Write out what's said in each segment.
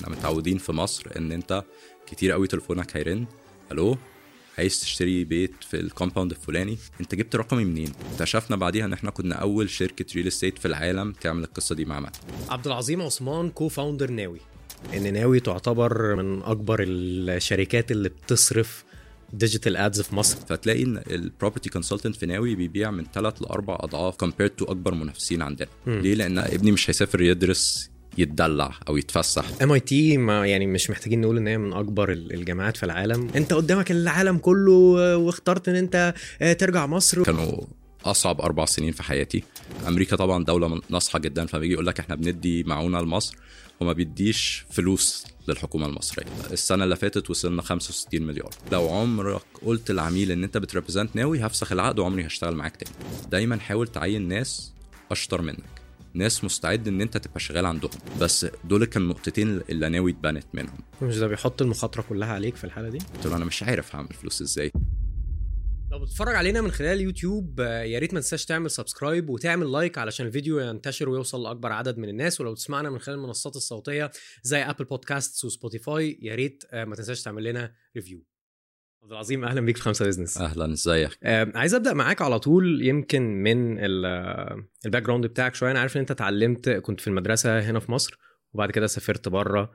احنا متعودين في مصر ان انت كتير قوي تليفونك هيرن، الو عايز تشتري بيت في الكومباوند الفلاني، انت جبت رقمي منين؟ اكتشفنا بعديها ان احنا كنا اول شركه ريل استيت في العالم تعمل القصه دي مع مات. عبد العظيم عثمان كو فاوندر ناوي. ان ناوي تعتبر من اكبر الشركات اللي بتصرف ديجيتال ادز في مصر. فتلاقي ان البروبرتي كونسلتنت في ناوي بيبيع من 3 ل 4 اضعاف compared to اكبر منافسين عندنا. ليه؟ لان ابني مش هيسافر يدرس يتدلع او يتفسح. MIT ما يعني مش محتاجين نقول ان هي من اكبر الجامعات في العالم. انت قدامك العالم كله واخترت ان انت ترجع مصر. كانوا اصعب 4 سنين في حياتي. امريكا طبعا دوله ناصحه جدا، فبيجي يقول لك احنا بندي معونه لمصر وما بيديش فلوس للحكومه المصريه. السنه اللي فاتت وصلنا 65 مليار. لو عمرك قلت للعميل ان انت بتريبريزنت ناوي هفسخ العقد وعمري هشتغل معاك تاني. دايما حاول تعين ناس اشطر منك، ناس مستعد ان انت تبقى شغال عندهم. بس دول كانوا نقطتين اللي ناوي اتبنت منهم. مش ده بيحط المخاطره كلها عليك في الحاله دي؟ قلت له انا مش عارف هعمل فلوس ازاي. لو بتتفرج علينا من خلال يوتيوب يا ريت ما تنساش تعمل سبسكرايب وتعمل لايك علشان الفيديو ينتشر ويوصل لاكبر عدد من الناس. ولو تسمعنا من خلال المنصات الصوتيه زي ابل بودكاست وسبوتيفاي يا ريت ما تنساش تعمل لنا ريفيو. عبد العظيم اهلا بيك في 5 بزنس. اهلا، ازيك؟ عايز ابدا معاك على طول يمكن من الباك جراوند بتاعك شويه. انا عارف ان انت اتعلمت كنت في المدرسه هنا في مصر وبعد كده سافرت بره،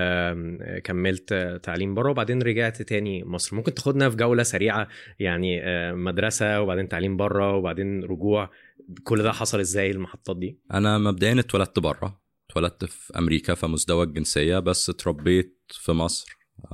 كملت تعليم بره وبعدين رجعت تاني مصر. ممكن تاخدنا في جوله سريعه يعني مدرسه وبعدين تعليم بره وبعدين رجوع، كل ده حصل ازاي المحطات دي؟ انا مبدئيا اتولدت بره، اتولدت في امريكا فمزدوج الجنسيه، بس اتربيت في مصر.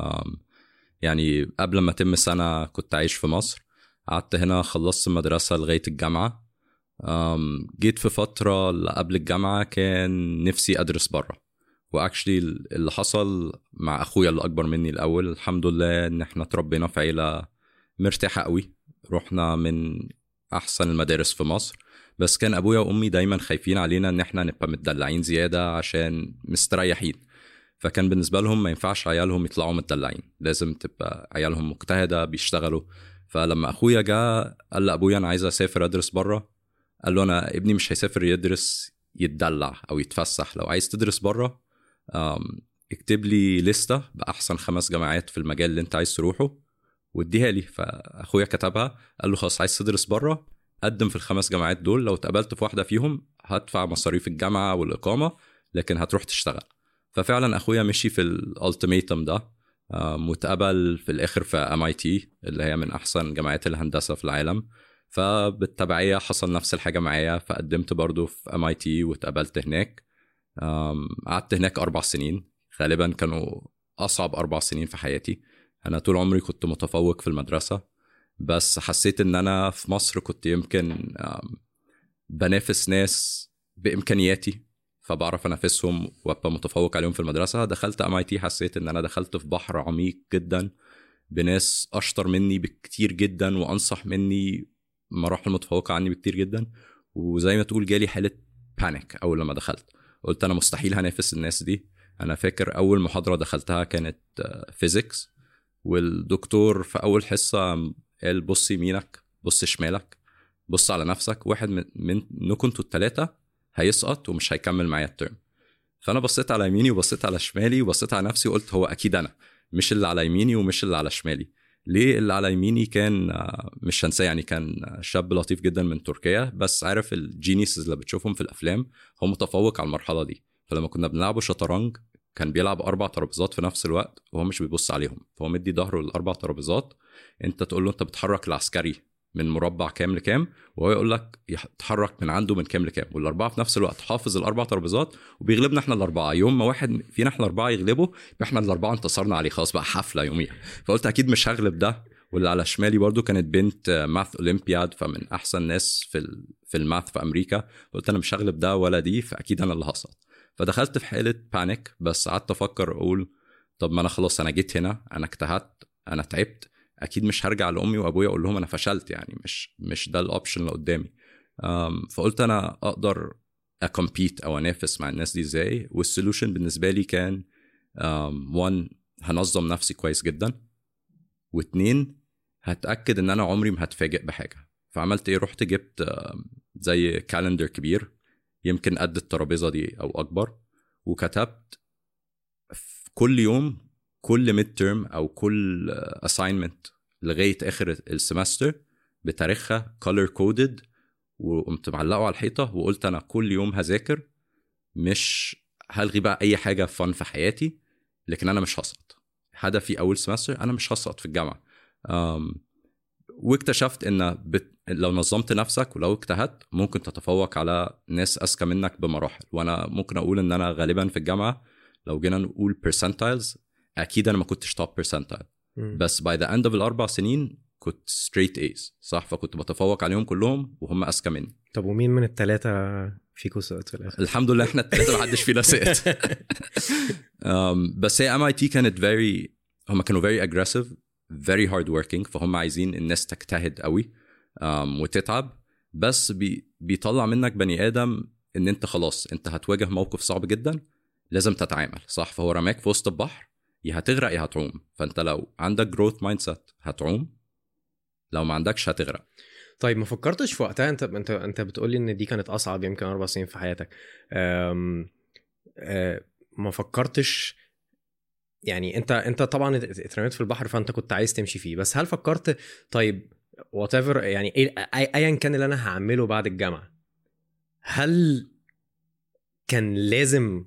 يعني قبل ما اتم سنه كنت عايش في مصر، قعدت هنا خلصت المدرسه لغايه الجامعه. جيت في فتره اللي قبل الجامعه كان نفسي ادرس بره، واكشلي اللي حصل مع اخويا اللي اكبر مني الاول الحمد لله ان احنا اتربينا في عيله مرتاحه قوي، رحنا من احسن المدارس في مصر. بس كان ابويا وامي دايما خايفين علينا ان احنا نبقى متدلعين زياده عشان مستريحين، فكان بالنسبه لهم ما ينفعش عيالهم يطلعوا متدلعين، لازم تبقى عيالهم مجتهده بيشتغلوا. فلما اخويا جاء قال لابويا انا عايز اسافر ادرس بره، قال له انا ابني مش هيسافر يدرس يتدلع او يتفسح، لو عايز تدرس بره اكتب لي لستة بأحسن 5 جامعات في المجال اللي انت عايز تروحه واديها لي. فأخويا كتبها، قال له خلاص عايز تدرس بره قدم في ال5 جامعات دول، لو اتقبلت في واحدة فيهم هدفع مصاريف الجامعة والإقامة لكن هتروح تشتغل. ففعلا أخويا مشي في الالتيميتم ده، متقبل في الآخر في MIT اللي هي من أحسن جامعات الهندسة في العالم. فبالتبعية حصل نفس الحاجة معايا، فقدمت برضو في MIT واتقبلت هناك. قعدت هناك 4 سنين، غالبا كانوا أصعب 4 سنين في حياتي. أنا طول عمري كنت متفوق في المدرسة، بس حسيت إن أنا في مصر كنت يمكن بنافس ناس بإمكانياتي فبعرف أنافسهم وأبقى متفوق عليهم في المدرسة. دخلت MIT حسيت إن أنا دخلت في بحر عميق جدا بناس أشطر مني بكتير جدا وأنصح مني مراحل متفوقة عني بكتير جدا، وزي ما تقول جالي حالة بانيك أول لما دخلت. قلت أنا مستحيل هنافس الناس دي. أنا فاكر أول محاضرة دخلتها كانت فيزيكس، والدكتور في أول حصة قال بص يمينك بص شمالك بص على نفسك، واحد منكم انتوا ال3 هيسقط ومش هيكمل معايا الترم. فأنا بصيت على يميني وبصيت على شمالي وبصيت على نفسي وقلت هو أكيد أنا، مش اللي على يميني ومش اللي على شمالي. ليه؟ اللي على يميني كان مش هنساه، يعني كان شاب لطيف جدا من تركيا، بس عارف الجينيسز اللي بتشوفهم في الأفلام، هو متفوق على المرحلة دي. فلما كنا بنلعبه شطرنج كان بيلعب 4 ترابيزات في نفس الوقت وهو مش بيبص عليهم، فهو مدي ظهره ل4 ترابيزات. انت تقول له انت بتحرك العسكري من مربع كام لكام وهو يقول لك يتحرك من عنده من كام لكام، وال4 في نفس الوقت حافظ ال4 ترابيزات وبيغلبنا احنا ال4. يوم ما واحد فينا احنا ال4 يغلبه يبقى احنا ال4 انتصرنا عليه، خلاص بقى حفله يوميها. فقلت اكيد مش هغلب ده. واللي على شمالي برضو كانت بنت ماث اولمبياد، فمن احسن ناس في الماث في امريكا. قلت انا مش هغلب ده ولا دي، فاكيد انا اللي هسقط. فدخلت في حاله بانيك، بس قعدت افكر اقول طب ما انا خلاص انا جيت هنا، انا اجتهدت، انا تعبت، اكيد مش هرجع لامي وابويا اقول لهم انا فشلت، يعني مش ده الاوبشن اللي قدامي. فقلت انا اقدر اكمبيت او انافس مع الناس دي ازاي. والسولوشن بالنسبه لي كان 1 هنظم نفسي كويس جدا، و2 هتاكد ان انا عمري ما هتفاجئ بحاجه. فعملت ايه؟ رحت جبت زي كالندر كبير يمكن قد الترابيزه دي او اكبر، وكتبت كل يوم كل ميد تيرم او كل assignment لغايه اخر السمستر بتاريخها color coded، وقمت معلقه على الحيطه وقلت انا كل يوم هذاكر، مش هلغي بقى اي حاجه فن في حياتي، لكن انا مش هسقط. هدفي اول سمستر انا مش هسقط في الجامعه. واكتشفت ان لو نظمت نفسك ولو اجتهدت ممكن تتفوق على ناس اذكى منك بمراحل. وانا ممكن اقول ان انا غالبا في الجامعه لو جينا نقول percentiles اكيد انا ما كنتش top percentile، بس by the end of ال4 سنين كنت straight A's صح، فكنت بتفوق عليهم كلهم وهم اذكى مني. طب ومين من الثلاثه فيكو سقط في الاخر؟ الحمد لله احنا الثلاثه ما حدش فينا سقط. بس هي MIT كانت هم كانوا very aggressive very hard working، فهم عايزين الناس تجتهد قوي وتتعب، بس بيطلع منك بني آدم ان انت خلاص انت هتواجه موقف صعب جدا لازم تتعامل صح. فهو رماك في وسط البحر، يا هتغرق يا هتعوم، فانت لو عندك growth mindset هتعوم، لو ما عندكش هتغرق. طيب ما فكرتش في وقتها، انت بتقولي ان دي كانت اصعب يمكن 4 سنين في حياتك، ما فكرتش يعني انت طبعا اترميت في البحر فانت كنت عايز تمشي فيه، بس هل فكرت طيب whatever يعني ايا كان اللي انا هعمله بعد الجامعة، هل كان لازم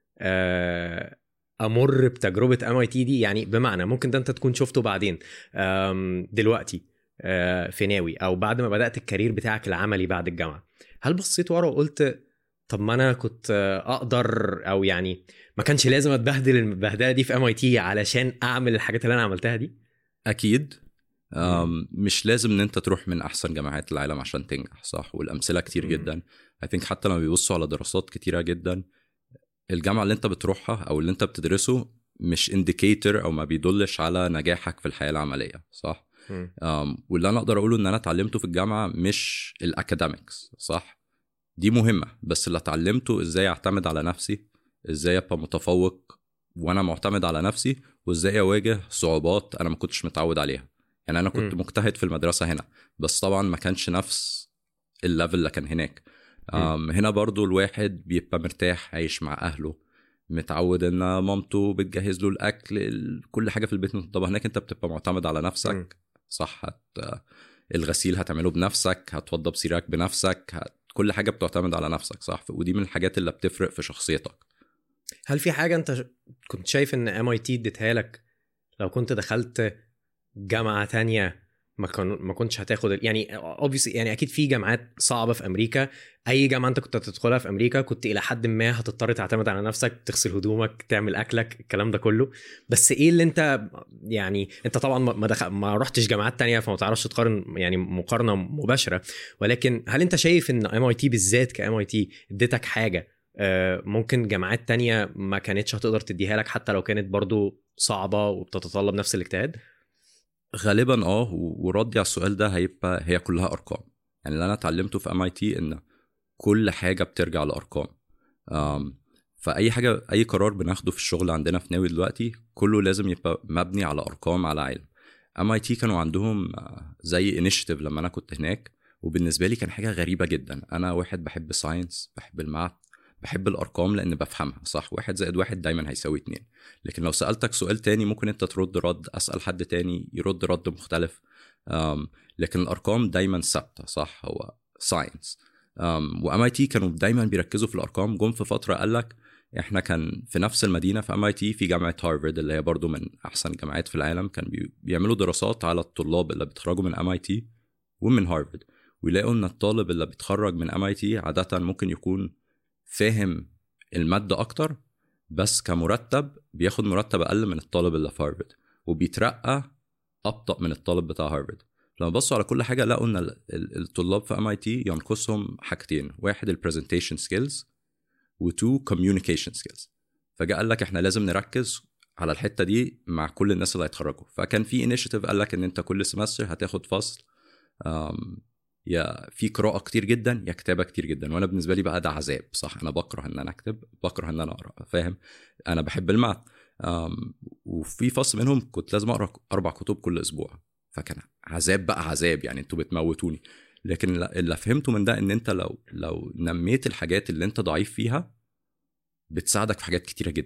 امر بتجربة MIT دي؟ يعني بمعنى ممكن ده انت تكون شفته بعدين دلوقتي في ناوي او بعد ما بدأت الكارير بتاعك العملي بعد الجامعة، هل بصيت ورا وقلت طب ما انا كنت اقدر، او يعني ما كانش لازم اتبهدل البهدله دي في MIT علشان اعمل الحاجات اللي انا عملتها دي؟ اكيد. مش لازم ان انت تروح من احسن جامعات العالم عشان تنجح صح، والامثله كتير جدا. I think حتى لما بيبصوا على دراسات كتيره جدا، الجامعه اللي انت بتروحها او اللي انت بتدرسه مش انديكيتور او ما بيدلش على نجاحك في الحياه العمليه صح. واللي انا اقدر اقوله ان انا اتعلمته في الجامعه مش الاكاديميكس صح، دي مهمة، بس اللي اتعلمته ازاي اعتمد على نفسي، ازاي ابقى متفوق وانا معتمد على نفسي، وازاي اواجه صعوبات انا ما كنتش متعود عليها. يعني انا كنت مجتهد في المدرسة هنا، بس طبعا ما كانش نفس الليفل اللي كان هناك. هنا برضو الواحد بيبقى مرتاح عايش مع اهله، متعود ان مامته بتجهز له الاكل، كل حاجة في البيت. طب هناك انت بتبقى معتمد على نفسك صح، الغسيل هتعمله بنفسك، هتوضب سريرك بنفسك، كل حاجة بتعتمد على نفسك صح، ودي من الحاجات اللي بتفرق في شخصيتك. هل في حاجة انت كنت شايف ان MIT اديتها لك لو كنت دخلت جامعة تانية ما كنتش هتاخد يعني obviously يعني اكيد في جامعات صعبة في امريكا، اي جامعة انت كنت هتدخلها في امريكا كنت الى حد ما هتضطر تعتمد على نفسك، تغسل هدومك، تعمل اكلك، الكلام ده كله. بس ايه اللي انت يعني انت طبعا ما رحتش جامعات تانية فما تعرفش تقارن يعني مقارنة مباشرة، ولكن هل انت شايف ان MIT بالذات MIT اديتك حاجة ممكن جامعات تانية ما كانتش هتقدر تديها لك حتى لو كانت برضو صعبة وبتتطلب نفس الاجتهاد؟ غالبا وردي على السؤال ده هي كلها ارقام. يعني اللي انا اتعلمته في MIT ان كل حاجه بترجع لارقام. فاي حاجه، اي قرار بناخده في الشغل عندنا في ناوي دلوقتي كله لازم يبقى مبني على ارقام، على علم. MIT كانوا عندهم زي انيشيتيف لما انا كنت هناك، وبالنسبه لي كان حاجه غريبه جدا. انا واحد بحب الساينس، بحب الماث، بحب الارقام لان بفهمها صح، 1+1 دايما هيساوي 2. لكن لو سألتك سؤال تاني ممكن انت ترد رد، اسأل حد تاني يرد رد مختلف. لكن الارقام دايما ثابته صح، هو ساينس. وMIT كانوا دايما بيركزوا في الارقام. جم في فتره قالك احنا كان في نفس المدينه في MIT في جامعه هارفارد اللي هي برضو من احسن جامعات في العالم، كان بيعملوا دراسات على الطلاب اللي بيتخرجوا من MIT ومن هارفارد، ويلاقوا ان الطالب اللي بيتخرج من MIT عاده ممكن يكون فاهم المادة أكتر، بس كمرتب بياخد مرتب أقل من الطالب اللي في هارفارد، وبيترقى أبطأ من الطالب بتاع هارفارد. لما بصوا على كل حاجة لقوا إن الطلاب في MIT ينقصهم حاجتين، 1 البرزنتيشن سكيلز، و2 communication skills. فجاء قال لك إحنا لازم نركز على الحتة دي مع كل الناس اللي هيتخرجوا. فكان في initiative قال لك إن أنت كل سمستر هتاخد فصل يا في قراءة كتير جدا يا كتابة كتير جدا. وانا بالنسبة لي بقى ده عذاب صح، انا بكره ان انا اكتب، بكره ان انا اقرا، فاهم؟ انا بحب الماث. وفي فصل منهم كنت لازم اقرا 4 كتب كل اسبوع، فكان عذاب بقى عذاب، يعني انتوا بتموتوني. لكن اللي فهمته من ده ان انت لو نميت الحاجات اللي انت ضعيف فيها بتساعدك في حاجات كتيرة جدا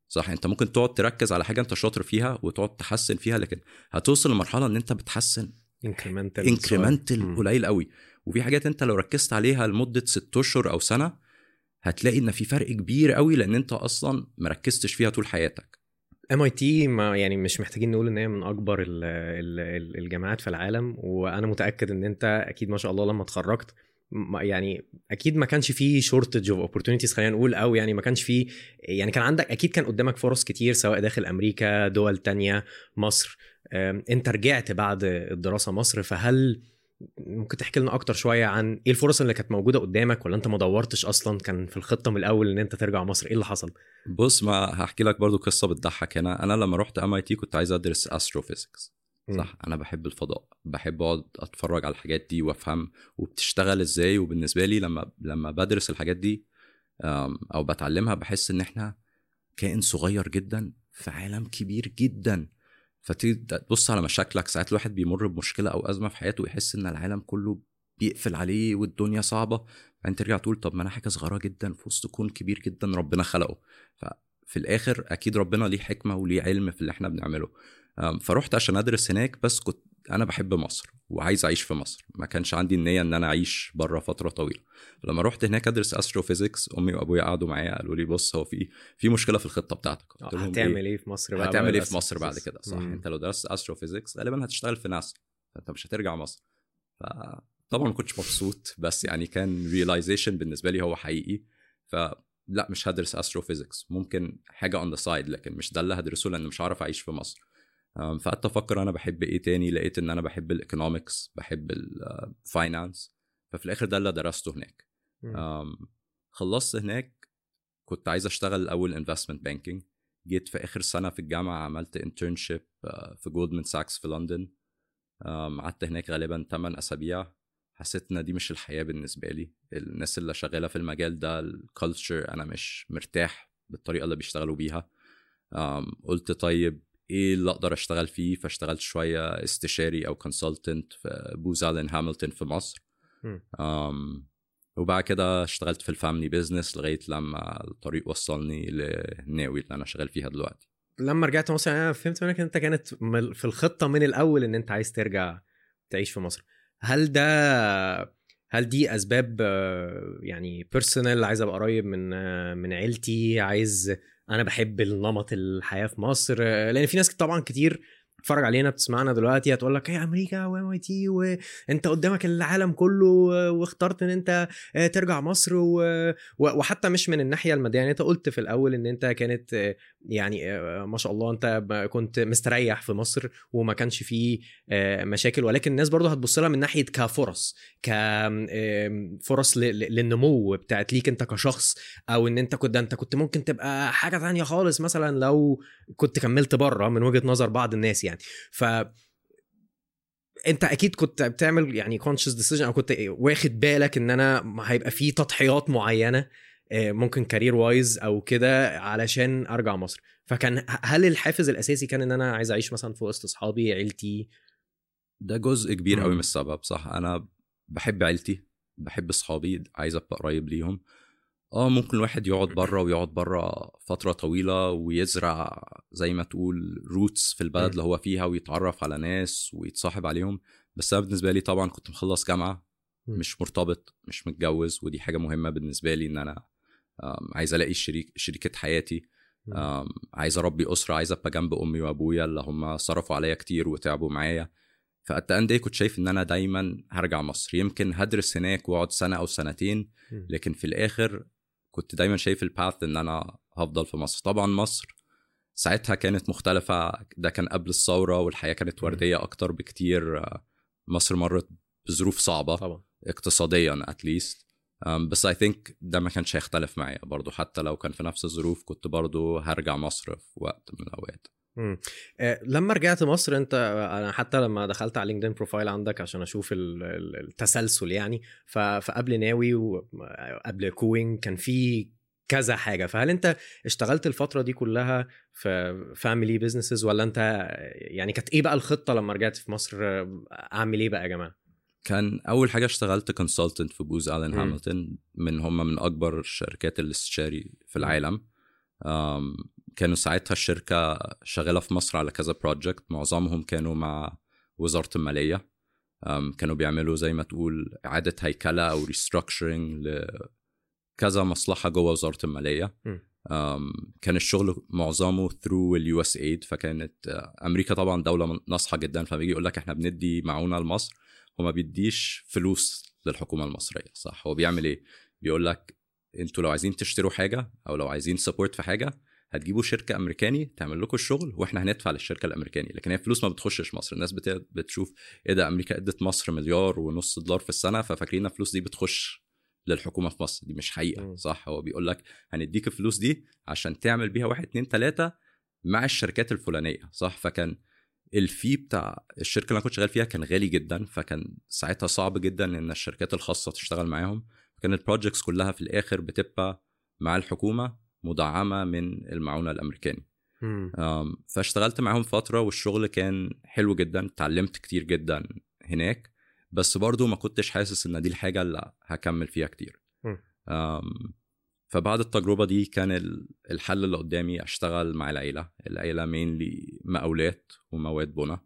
صح. انت ممكن تقعد تركز على حاجه انت شاطر فيها وتقعد تحسن فيها، لكن هتوصل لمرحله ان انت بتحسن انكريمنتال قليل قوي. وفي حاجات انت لو ركزت عليها لمده 6 اشهر او سنه هتلاقي ان في فرق كبير قوي، لان انت اصلا مركزتش فيها طول حياتك. MIT ما يعني مش محتاجين نقول ان هي من اكبر الجامعات في العالم، وانا متاكد ان انت اكيد ما شاء الله لما اتخرجت يعني اكيد ما كانش فيه شورتج اوف اوبورتونيتيز خلينا نقول، او يعني ما كانش فيه، يعني كان عندك اكيد كان قدامك فرص كتير سواء داخل امريكا دول تانية مصر. انت رجعت بعد الدراسه مصر، فهل ممكن تحكي لنا اكتر شويه عن ايه الفرص اللي كانت موجوده قدامك، ولا انت ما دورتش اصلا كان في الخطه من الاول ان انت ترجع مصر؟ ايه اللي حصل؟ بص، ما هحكي لك برضو قصه بتضحك هنا. انا لما رحت MIT كنت عايز ادرس استروفيزيكس. صح. انا بحب الفضاء، بحب اقعد اتفرج على الحاجات دي وافهم وبتشتغل ازاي. وبالنسبه لي لما بدرس الحاجات دي او بتعلمها بحس ان احنا كائن صغير جدا في عالم كبير جدا. فتبص على مشاكلك، ساعات الواحد بيمر بمشكله او ازمه في حياته ويحس ان العالم كله بيقفل عليه والدنيا صعبه، بعدين ترجع تقول طب ما انا حاجه صغيره جدا في وسط كون كبير جدا ربنا خلقه. ففي الاخر اكيد ربنا ليه حكمه وليه علم في اللي احنا بنعمله. فروحت عشان ادرس هناك، بس كنت انا بحب مصر وعايز اعيش في مصر، ما كانش عندي النيه ان انا اعيش بره فتره طويله. لما رحت هناك ادرس استروفيزيكس، امي وابويا قعدوا معايا قالوا لي بص هو في مشكله في الخطه بتاعتك. قلت لهم هتعمل ايه في مصر بقى؟ هتعمل ايه في مصر بعد كده؟ صح. انت لو درست استروفيزيكس غالبا هتشتغل في ناسا، فانت مش هترجع مصر. فطبعا ما كنتش مبسوط، بس يعني كان ريلايزيشن بالنسبه لي هو حقيقي. فلا مش هدرس استروفيزيكس، ممكن حاجه اون ذا سايد، لكن مش ده اللي هدرسه لان مش هعرف اعيش في مصر. فقعدت افكر انا بحب ايه تاني، لقيت ان انا بحب الايكونومكس، بحب الفاينانس. ففي الاخر ده اللي درسته هناك. خلصت هناك كنت عايز اشتغل الاول انفستمنت بانكينج. جيت في اخر سنه في الجامعه عملت انترنشيب في جولدمان ساكس في لندن. قعدت هناك غالبا 8 اسابيع. حسيت ان دي مش الحياه بالنسبه لي. الناس اللي شغاله في المجال ده الكالتشر انا مش مرتاح بالطريقه اللي بيشتغلوا بيها. قلت طيب ايه اللي اقدر اشتغل فيه؟ فاشتغلت شويه استشاري او كونسلتنت في بوز آلن هامilton في مصر. وبعد كده اشتغلت في الفاميلي بيزنس لغايه لما الطريق وصلني لناوي اللي انا شغال فيها دلوقتي. لما رجعت مصر انا فهمت منك ان انت كانت في الخطه من الاول ان انت عايز ترجع تعيش في مصر. هل دي اسباب يعني بيرسونال، عايز ابقى قريب من عيلتي، انا بحب النمط الحياه في مصر؟ لان في ناس طبعا كتير تتفرج علينا بتسمعنا دلوقتي هتقول لك ايه امريكا وMIT وانت قدامك العالم كله واخترت ان انت ترجع مصر وحتى مش من الناحيه الماديه. يعني انت قلت في الاول ان انت كانت يعني ما شاء الله انت كنت مستريح في مصر وما كانش فيه مشاكل، ولكن الناس برضو هتبص لها من ناحيه كفرص للنمو بتاعت ليك انت كشخص، او ان انت كنت ممكن تبقى حاجه ثانيه خالص مثلا لو كنت كملت بره من وجهه نظر بعض الناس يعني. ف انت اكيد كنت بتعمل يعني conscious decision، او كنت واخد بالك ان انا هيبقى فيه تضحيات معينه ممكن كارير وايز او كده علشان ارجع مصر. فكان هل الحافز الاساسي كان ان انا عايز اعيش مثلا في وسط اصحابي عيلتي؟ ده جزء كبير قوي من السبب. صح. انا بحب عيلتي، بحب اصحابي، عايز ابقى قريب ليهم. ممكن الواحد يقعد بره فترة طويلة ويزرع زي ما تقول روتس في البلد اللي هو فيها ويتعرف على ناس ويتصاحب عليهم. بس أنا بالنسبة لي طبعا كنت مخلص جامعة، مش مرتبط، مش متجوز، ودي حاجة مهمة بالنسبة لي ان انا عايز الاقي شريكة حياتي. عايز اربي أسرة، عايز ابقى جنب امي وابويا اللي هم صرفوا عليا كتير وتعبوا معايا. فالتأن كنت شايف ان انا دايما هرجع مصر، يمكن هدرس هناك واقعد سنة او سنتين، لكن في الاخر كنت دايما شايف الباث ان انا هفضل في مصر. طبعا مصر ساعتها كانت مختلفة، ده كان قبل الثورة والحياة كانت وردية اكتر بكتير. مصر مرت بظروف صعبة طبعا اقتصاديا اتليست، بس I think ده ما كانش هيختلف معايا برضو. حتى لو كان في نفس الظروف كنت برضو هرجع مصر في وقت من الأوقات. لما رجعت مصر انت، انا حتى لما دخلت على لينكدين بروفايل عندك عشان اشوف التسلسل يعني، فقبل ناوي وقبل كوينج كان في كذا حاجه. فهل انت اشتغلت الفتره دي كلها في فاميلي بيزنسز، ولا انت يعني كانت ايه بقى الخطه لما رجعت في مصر؟ اعمل ايه بقى يا جماعه؟ كان اول حاجه اشتغلت كونسلتنت في بوز آلن هامilton، من اكبر شركات الاستشاري في العالم. كانوا ساعتها الشركة شغالة في مصر على كذا بروجكت، معظمهم كانوا مع وزارة المالية. كانوا بيعملوا زي ما تقول إعادة هيكلة أو restructuring لكذا مصلحة جوه وزارة المالية. كان الشغل معظمه through ال USAID. فكانت أمريكا طبعا دولة ناصحة جدا، فبيجي يقول لك احنا بندي معونة لمصر، وما بيديش فلوس للحكومة المصرية. صح؟ هو بيعمل ايه؟ بيقول لك انتوا لو عايزين تشتروا حاجة او لو عايزين سبورت في حاجة، هتجيبوا شركة أمريكاني تعمل لكم الشغل واحنا هندفع للشركة الأمريكاني. لكن هي فلوس ما بتخشش مصر. الناس بتشوف ايه ده، أمريكا ادت مصر $1.5 مليار في السنة، ففاكرين الفلوس دي بتخش للحكومة في مصر. دي مش حقيقة. صح؟ هو بيقول لك هنديك الفلوس دي عشان تعمل بيها 1 2 3 مع الشركات الفلانية. صح؟ فكان الفي بتاع الشركة اللي أنا كنت شغال فيها كان غالي جدا، فكان ساعتها صعب جدا إن الشركات الخاصة تشتغل معاهم. كان البروجكتس كلها في الآخر بتبقى مع الحكومة مدعمة من المعونة الأمريكاني. فاشتغلت معاهم فترة والشغل كان حلو جدا، اتعلمت كتير جدا هناك، بس برضو ما كنتش حاسس إن دي الحاجة اللي هكمل فيها كتير. فبعد التجربة دي كان الحل اللي قدامي أشتغل مع العيلة مينلي مقاولات ومواد بنا.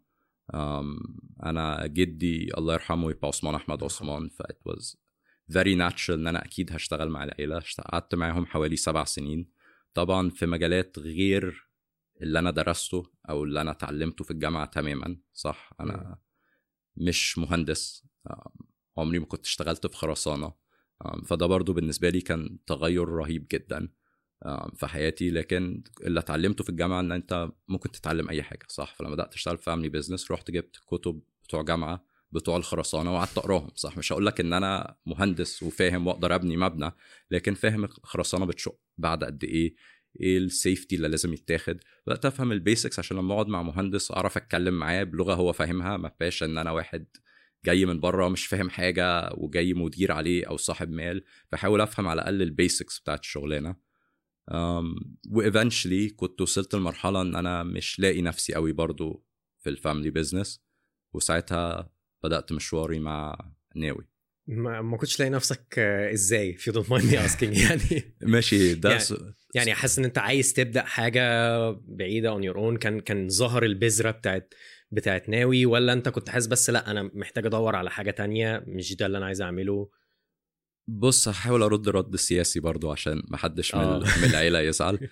أنا جدي الله يرحمه يبقى عثمان أحمد عثمان، فإت was very natural إن أنا أكيد هشتغل مع العيلة. قعدت معهم حوالي 7 سنين، طبعا في مجالات غير اللي أنا درسته أو اللي أنا تعلمته في الجامعة تماما. صح؟ أنا مش مهندس، عمري ما كنت اشتغلت في خرسانة، فده برضو بالنسبة لي كان تغير رهيب جدا في حياتي. لكن اللي اتعلمته في الجامعة ان انت ممكن تتعلم اي حاجة. صح؟ فلما بدأت اشتغل في فاميلي بيزنس رحت جبت كتب بتوع جامعة بتوع الخرسانة وقعدت اقراهم. صح؟ مش هقول لك ان انا مهندس وفاهم واقدر ابني مبنى، لكن فاهم الخرسانة بتشق بعد قد ايه السيفتي اللي لازم يتاخد. بدأت افهم البيسكس عشان لما اقعد مع مهندس اعرف اتكلم معاه بلغة هو فاهمها، ما بقاش ان انا واحد جاي من بره مش فاهم حاجة وجاي مدير عليه أو صاحب مال. فحاول أفهم على الأقل البيسكس بتاعت الشغلانة. وإيفنشلي كنت وصلت لمرحلة أن أنا مش لاقي نفسي قوي برضو في الفاميلي بيزنس، وساعتها بدأت مشواري مع ناوي. ما كنتش لاقي نفسك ازاي في don't mind me asking يعني؟ ماشي ده يعني حاسس ان انت عايز تبدأ حاجة بعيدة on your own، كان ظهر البذرة بتاعت ناوي، ولا انت كنت حاسس بس لا انا محتاج ادور على حاجة تانية مش ده اللي انا عايز اعمله؟ بص هحاول ارد رد سياسي برضو عشان ما حدش من العيلة يزعل.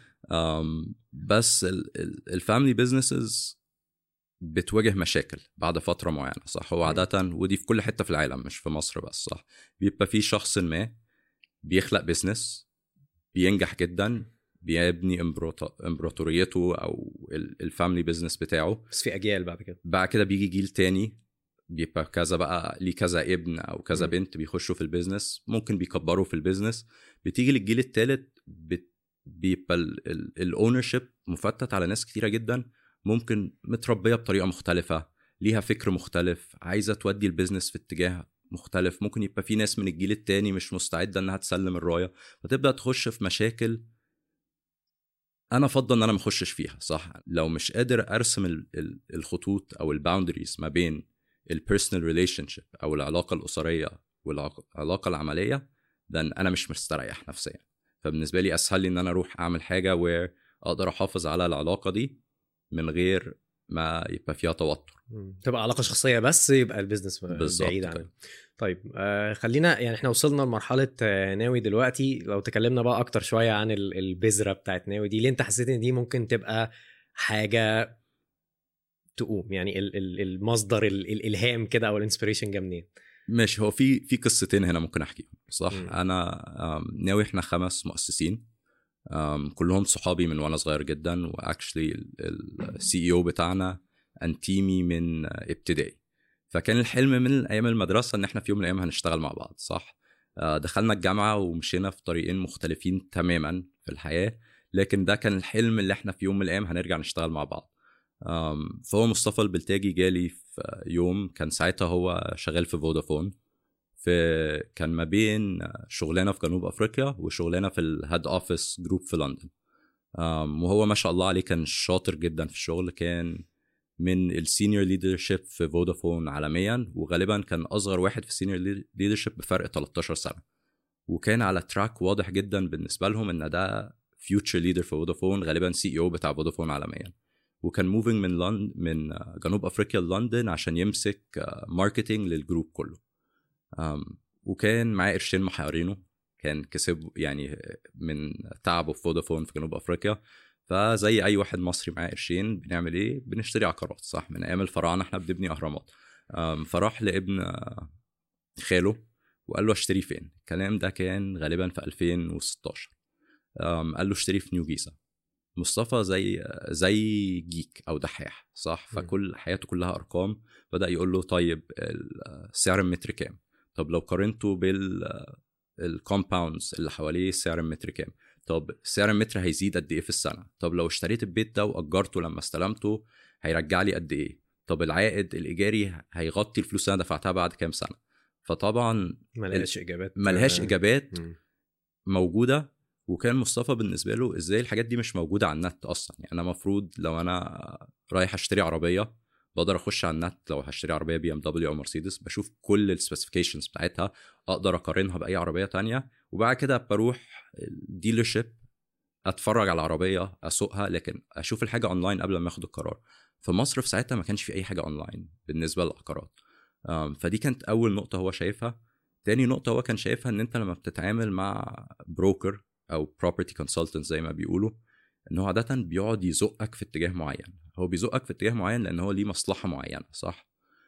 بس الفاميلي بيزنسز بتواجه مشاكل بعد فترة معينة. صح؟ هو عادة ودي في كل حتة في العالم مش في مصر بس. صح؟ بيبقى في شخص ما بيخلق بيزنس بينجح جدا، بيبني امبراطوريته او الفاميلي بيزنس بتاعه، بس في اجيال بعد كده بيجي جيل تاني بيبقى كذا بقى ليه كذا ابن او كذا بنت بيخشوا في البيزنس، ممكن بيكبروا في البيزنس. بتيجي للجيل الثالث بيبقى الاونرشيب مفتت على ناس كتيرة جدا، ممكن متربية بطريقة مختلفة، ليها فكر مختلف، عايزة تودي البيزنس في اتجاه مختلف. ممكن يبقى في ناس من الجيل التاني مش مستعدة انها تسلم الراية، فتبدأ تخش في مشاكل انا افضل ان انا ما اخشش فيها. صح؟ لو مش قادر ارسم الخطوط او الباوندريز ما بين البيرسونال ريليشن شيب او العلاقة الأسرية والعلاقة العملية، لأن انا مش مستريح نفسيا. فبالنسبة لي اسهل لي ان انا اروح اعمل حاجة واقدر احافظ على العلاقة دي من غير ما يبقى فيها توتر، تبقى علاقة شخصية بس يبقى البيزنس بعيد عنه. طيب خلينا يعني احنا وصلنا لمرحلة ناوي دلوقتي، لو تكلمنا بقى اكتر شوية عن البذرة بتاعت ناوي دي، ليه انت حسيت ان دي ممكن تبقى حاجة تقوم، يعني المصدر الالهام كده او الانسبيريشن جه منين؟ ماشي، هو في قصتين هنا ممكن احكيهم. صح؟ انا ناوي احنا 5 مؤسسين، كلهم صحابي من وانا صغير جدا، واكشلي السي اي او بتاعنا انتيمي من ابتدائي. فكان الحلم من ايام المدرسه ان احنا في يوم من الايام هنشتغل مع بعض. صح؟ دخلنا الجامعه ومشينا في طريقين مختلفين تماما في الحياه، لكن ده كان الحلم اللي احنا في يوم من الايام هنرجع نشتغل مع بعض. فهو البلتاجي جالي في يوم، كان ساعتها هو شغال في فودافون، كان ما بين شغلانه في جنوب افريقيا وشغلانه في الهيد اوفيس جروب في لندن. وهو ما شاء الله عليه كان شاطر جدا في الشغل، كان من السينيور ليدرشيب في فودافون عالميا، وغالبا كان اصغر واحد في السينيور ليدرشيب بفرق 13 سنه. وكان على تراك واضح جدا بالنسبه لهم ان ده فيوتشر ليدر في فودافون، غالبا سي او بتاع فودافون عالميا، وكان موفينج من جنوب افريقيا لندن عشان يمسك ماركتينج للجروب كله. وكان معاه قرشين محيرينه، كان كسب يعني من تعبه في فودافون في جنوب افريقيا. فزي اي واحد مصري معاه قرشين بنعمل ايه؟ بنشتري عقارات، صح؟ من ايام الفراعنه احنا بنبني اهرامات. فراح لابن خاله وقال له اشتري فين. الكلام ده كان غالبا في 2016. قال له اشتري في نيو جيزة. مصطفى زي جيك او دحاح، صح؟ فكل حياته كلها ارقام. بدأ يقول له طيب سعر المتر كام؟ طب لو قارنته بالكومباوندز اللي حواليه سعر المتر كام؟ طب سعر المتر هيزيد قد ايه في السنة؟ طب لو اشتريت البيت ده واجرته لما استلمته هيرجع لي قد ايه؟ طب العائد الايجاري هيغطي الفلوس اللي انا دفعتها بعد كام سنة؟ فطبعا ملهاش اجابات موجودة. وكان مصطفى بالنسبة له ازاي الحاجات دي مش موجودة على النت اصلا؟ يعني انا مفروض لو انا رايح اشتري عربية بقدر اخش على النت، لو هشتري عربية بي ام دبليو او مرسيدس بشوف كل السبيسيفيكيشنز بتاعتها، اقدر اقارنها باي عربية تانية، وبعد كده بروح الديلرشيب اتفرج على العربية اسوقها، لكن اشوف الحاجة اونلاين قبل ما اخد القرار. في مصر في ساعتها ما كانش في اي حاجة اونلاين بالنسبة للعقارات. فدي كانت اول نقطة هو شايفها. تاني نقطة هو كان شايفها ان انت لما بتتعامل مع بروكر او property consultant زي ما بيقولوا، انه عادة بيقعد يزقك في اتجاه معين. هو بيزقك في اتجاه معين لان هو ليه مصلحة معينة، صح؟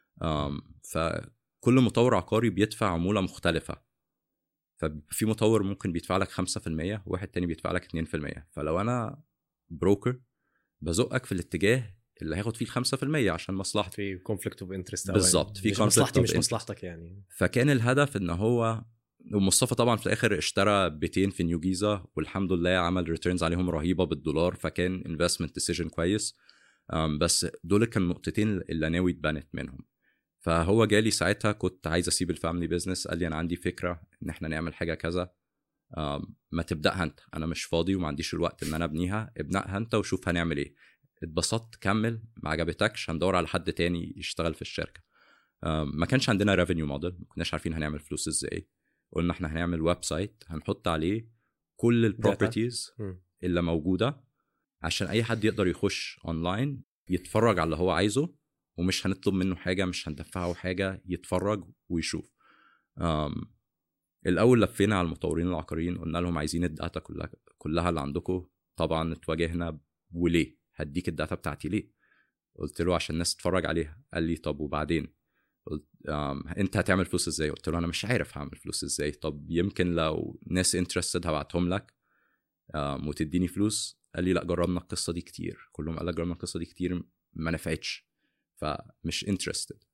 فكل مطور عقاري بيدفع عمولة مختلفة. ففي مطور ممكن بيدفع لك 5%، وواحد تاني بيدفع لك 2%. فلو انا بروكر بزقك في الاتجاه اللي هياخد فيه 5% عشان مصلحتي. في كونفليكت اوف انترست بالظبط، في مصلحتي مش مصلحتك يعني. فكان الهدف ان هو، ومصطفى طبعا في الاخر اشترى بيتين في نيو جيزة والحمد لله عمل ريتيرنز عليهم رهيبة بالدولار، فكان انفستمنت ديسيجن كويس. بس دول كان نقطتين اللي ناوي اتبنت منهم. فهو جالي ساعتها كنت عايز اسيب الفاميلي بيزنس، قال لي انا عندي فكرة ان احنا نعمل حاجة كذا، ما تبدأها انت، انا مش فاضي وما عنديش الوقت ان انا ابنيها، ابنها انت وشوف هنعمل ايه. اتبسطت، كمل، ما عجبتكش هندور على حد تاني يشتغل في الشركة. ما كانش عندنا ريفينيو موديل، ما كناش عارفين هنعمل فلوس ازاي. قلنا احنا هنعمل ويب سايت هنحط عليه كل البروبرتيز اللي موجودة عشان اي حد يقدر يخش اونلاين يتفرج على اللي هو عايزه، ومش هنطلب منه حاجة، مش هندفعه حاجة، يتفرج ويشوف. الاول لفينا على المطورين العقاريين، قلنا لهم عايزين الداتا كلها اللي عندكم. طبعا اتواجهنا وليه هديك الداتا بتاعتي ليه؟ قلت له عشان الناس تتفرج عليها. قال لي طب وبعدين؟ قلت انت هتعمل فلوس ازاي؟ قلت له انا مش عارف هعمل فلوس ازاي. طب يمكن لو ناس انترستد هبعتهم لك وتديني فلوس. قال لي لا، جربنا القصه دي كتير، كلهم قال لك جربنا القصه دي كتير ما نفعتش، فمش انترستد.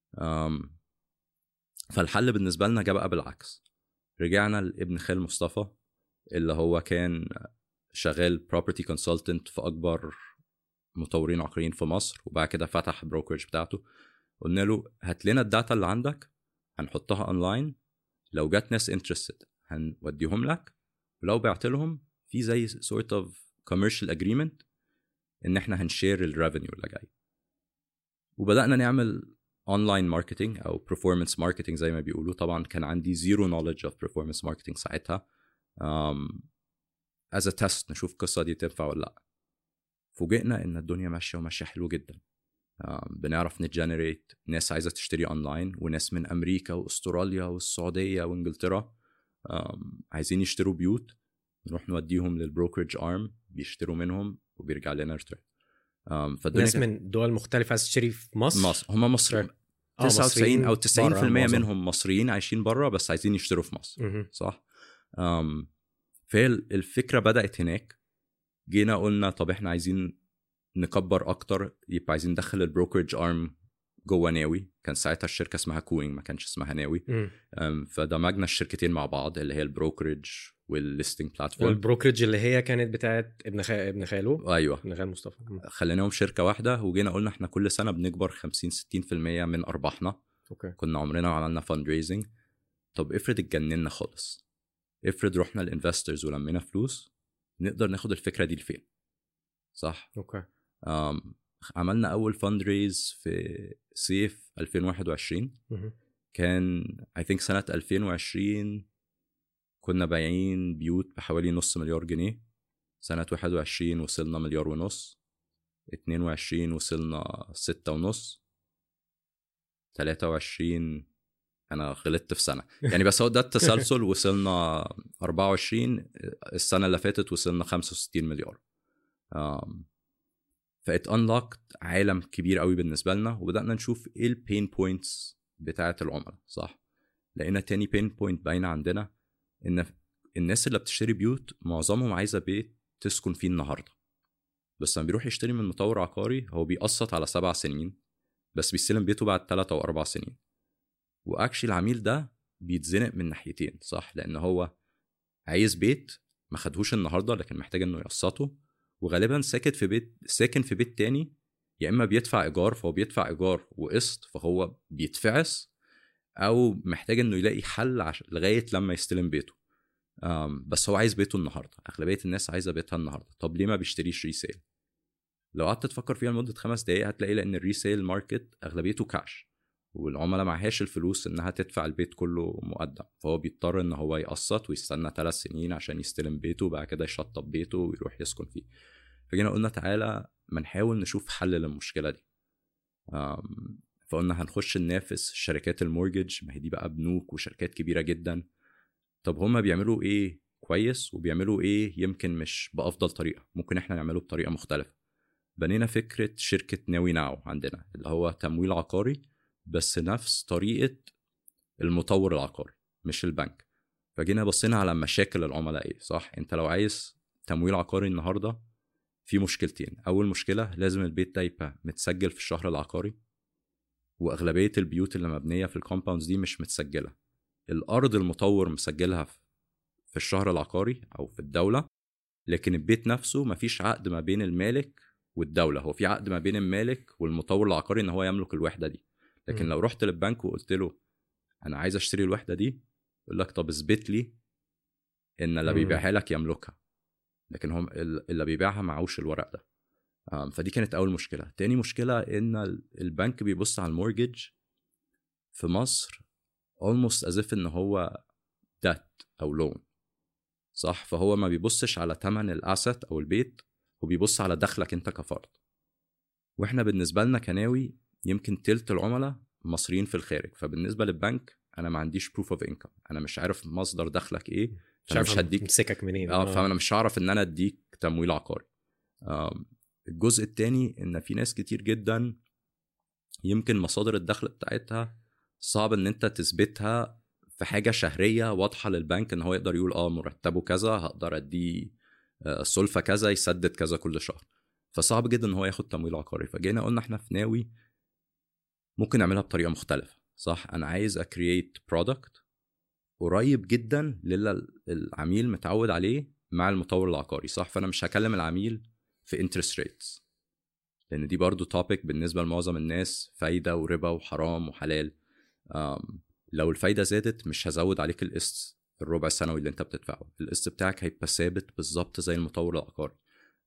فالحل بالنسبه لنا جه بقى بالعكس. رجعنا لابن خال مصطفى اللي هو كان شغال property consultant في اكبر مطورين عقاريين في مصر، وبعد كده فتح بروكرج بتاعته. قلنا له هات لنا الداتا اللي عندك هنحطها اونلاين، لو جات ناس انترستد هنوديهم لك، ولو بعت لهم في زي sort of commercial agreement ان احنا هنشير الريفينيو اللي جاي. وبدأنا نعمل اونلاين ماركتينج او performance marketing زي ما بيقولوا. طبعا كان عندي zero knowledge of performance marketing ساعتها، as a test نشوف القصة دي تنفع ولا لا. فوجئنا ان الدنيا ماشية وماشية حلو جدا. بنعرف نتجنريت ناس عايزة تشتري اونلاين، وناس من امريكا واستراليا والسعودية وانجلترا عايزين يشتروا بيوت، نروح نوديهم للبروكرج ارم بيشتروا منهم وبيرجع لنا ريتيرن. ناس من دول مختلفة عايزة تشتري في مصر. هم مصريين 99 او 90% منهم مصريين عايشين بره بس عايزين يشتروا في مصر. صح. فالفكرة بدأت هناك. جينا قلنا طب احنا عايزين نكبر اكتر، يبقى عايزين ندخل البروكرج ارم جوه ناوي. كان ساعتها الشركه اسمها كوينج، ما كانش اسمها ناوي. فدمجنا الشركتين مع بعض اللي هي البروكرج والليستنج بلاتفورم. والبروكرج اللي هي كانت بتاعت ابن خاله. ايوه، ابن خال مصطفى. خليناهم شركه واحده. وجينا قلنا احنا كل سنه بنكبر 50-60% من ارباحنا. كنا عمرنا ما عملنا فاند ريزنج. طب افرض اتجننا خالص، افرض رحنا الانفسترز ولمينا فلوس، نقدر ناخد الفكره دي لفين؟ صح. عملنا اول فاند ريز في صيف 2021. كان I think سنة 2020 كنا بايعين بيوت بحوالي $500,000. سنة 21 وصلنا 1.5 مليار، 22 وصلنا 6.5، 23 أنا غلطت في سنة يعني، بس هو ده التسلسل. وصلنا 24 السنة اللي فاتت وصلنا 65 مليار. فات انلوكت عالم كبير قوي بالنسبة لنا، وبدأنا نشوف ايه البين بوينتس بتاعة العملاء. صح، لقينا تاني بين بوينت باينة عندنا ان الناس اللي بتشتري بيوت معظمهم عايزة بيت تسكن فيه النهاردة، بس لما بيروح يشتري من مطور عقاري هو بيقسط على 7 سنين بس بيستلم بيته بعد 3 أو 4 سنين. واكشلي العميل ده بيتزنق من ناحيتين. صح، لان هو عايز بيت ما خدهوش النهارده لكن محتاج انه يقسطه، وغالبا ساكن في بيت تاني، يا اما بيدفع ايجار فهو بيدفع ايجار وقسط فهو بيتفعس، او محتاج انه يلاقي حل لغايه لما يستلم بيته. بس هو عايز بيته النهارده. اغلبيه الناس عايزه بيتها النهارده. طب ليه ما بيشتريش ريسيل؟ لو قعدت تفكر فيها لمده 5 دقايق هتلاقي لان الريسيل ماركت اغلبيته كاش، والعملاء معهاش الفلوس انها تدفع البيت كله مقدم، فهو بيضطر ان هو يقسط ويستنى 3 سنين عشان يستلم بيته، وبعد كده يشطب بيته ويروح يسكن فيه. فجينا قلنا تعالى ما نحاول نشوف حل للمشكله دي. فقلنا هنخش ننافس شركات المورجج، ما هي دي بقى بنوك وشركات كبيره جدا. طب هما بيعملوا ايه كويس وبيعملوا ايه يمكن مش بافضل طريقه، ممكن احنا نعمله بطريقه مختلفه. بنينا فكره شركه ناوي ناو عندنا، اللي هو تمويل عقاري بس نفس طريقة المطور العقاري مش البنك. فجينا بصينا على مشاكل العملاء ايه. صح، انت لو عايز تمويل عقاري النهاردة في مشكلتين. اول مشكلة لازم البيت ده يبقى متسجل في الشهر العقاري، واغلبية البيوت اللي مبنية في الكومباوندز دي مش متسجلة. الارض المطور مسجلها في الشهر العقاري او في الدولة، لكن البيت نفسه مفيش عقد ما بين المالك والدولة. هو في عقد ما بين المالك والمطور العقاري ان هو يملك الوحدة دي، لكن لو رحت للبنك وقلت له انا عايز اشتري الوحده دي، يقول لك طب اثبت لي ان اللي بيبيعها لك يملكها، لكن هم اللي بيبيعها معهوش الورق ده. فدي كانت اول مشكله. تاني مشكله ان البنك بيبص على المورجج في مصر almost as if ان هو debt او لون. صح، فهو ما بيبصش على ثمن الاسset او البيت، هو بيبص على دخلك انت كفرد. واحنا بالنسبه لنا كناوي يمكن تلت العملاء مصريين في الخارج، فبالنسبه للبنك انا ما عنديش proof of income، انا مش عارف مصدر دخلك ايه، مش عارف مش هديك امسكك منين. فانا مش هعرف ان انا اديك تمويل عقاري. الجزء التاني ان في ناس كتير جدا يمكن مصادر الدخل بتاعتها صعب ان انت تثبتها في حاجه شهريه واضحه للبنك ان هو يقدر يقول مرتبه كذا هقدر اديه سلفه كذا يسدد كذا كل شهر، فصعب جدا ان هو ياخد تمويل عقاري. فجينا قلنا احنا في ناوي ممكن نعملها بطريقه مختلفه. صح، انا عايز اكرييت برودكت قريب جدا للي العميل متعود عليه مع المطور العقاري. صح، فانا مش هكلم العميل في انترست ريتس لان دي برضو توبيك بالنسبه لمعظم الناس، فايده وربا وحرام وحلال. لو الفايده زادت مش هزود عليك القسط الربع السنوي اللي انت بتدفعه، القسط بتاعك هيبقى ثابت بالظبط زي المطور العقاري.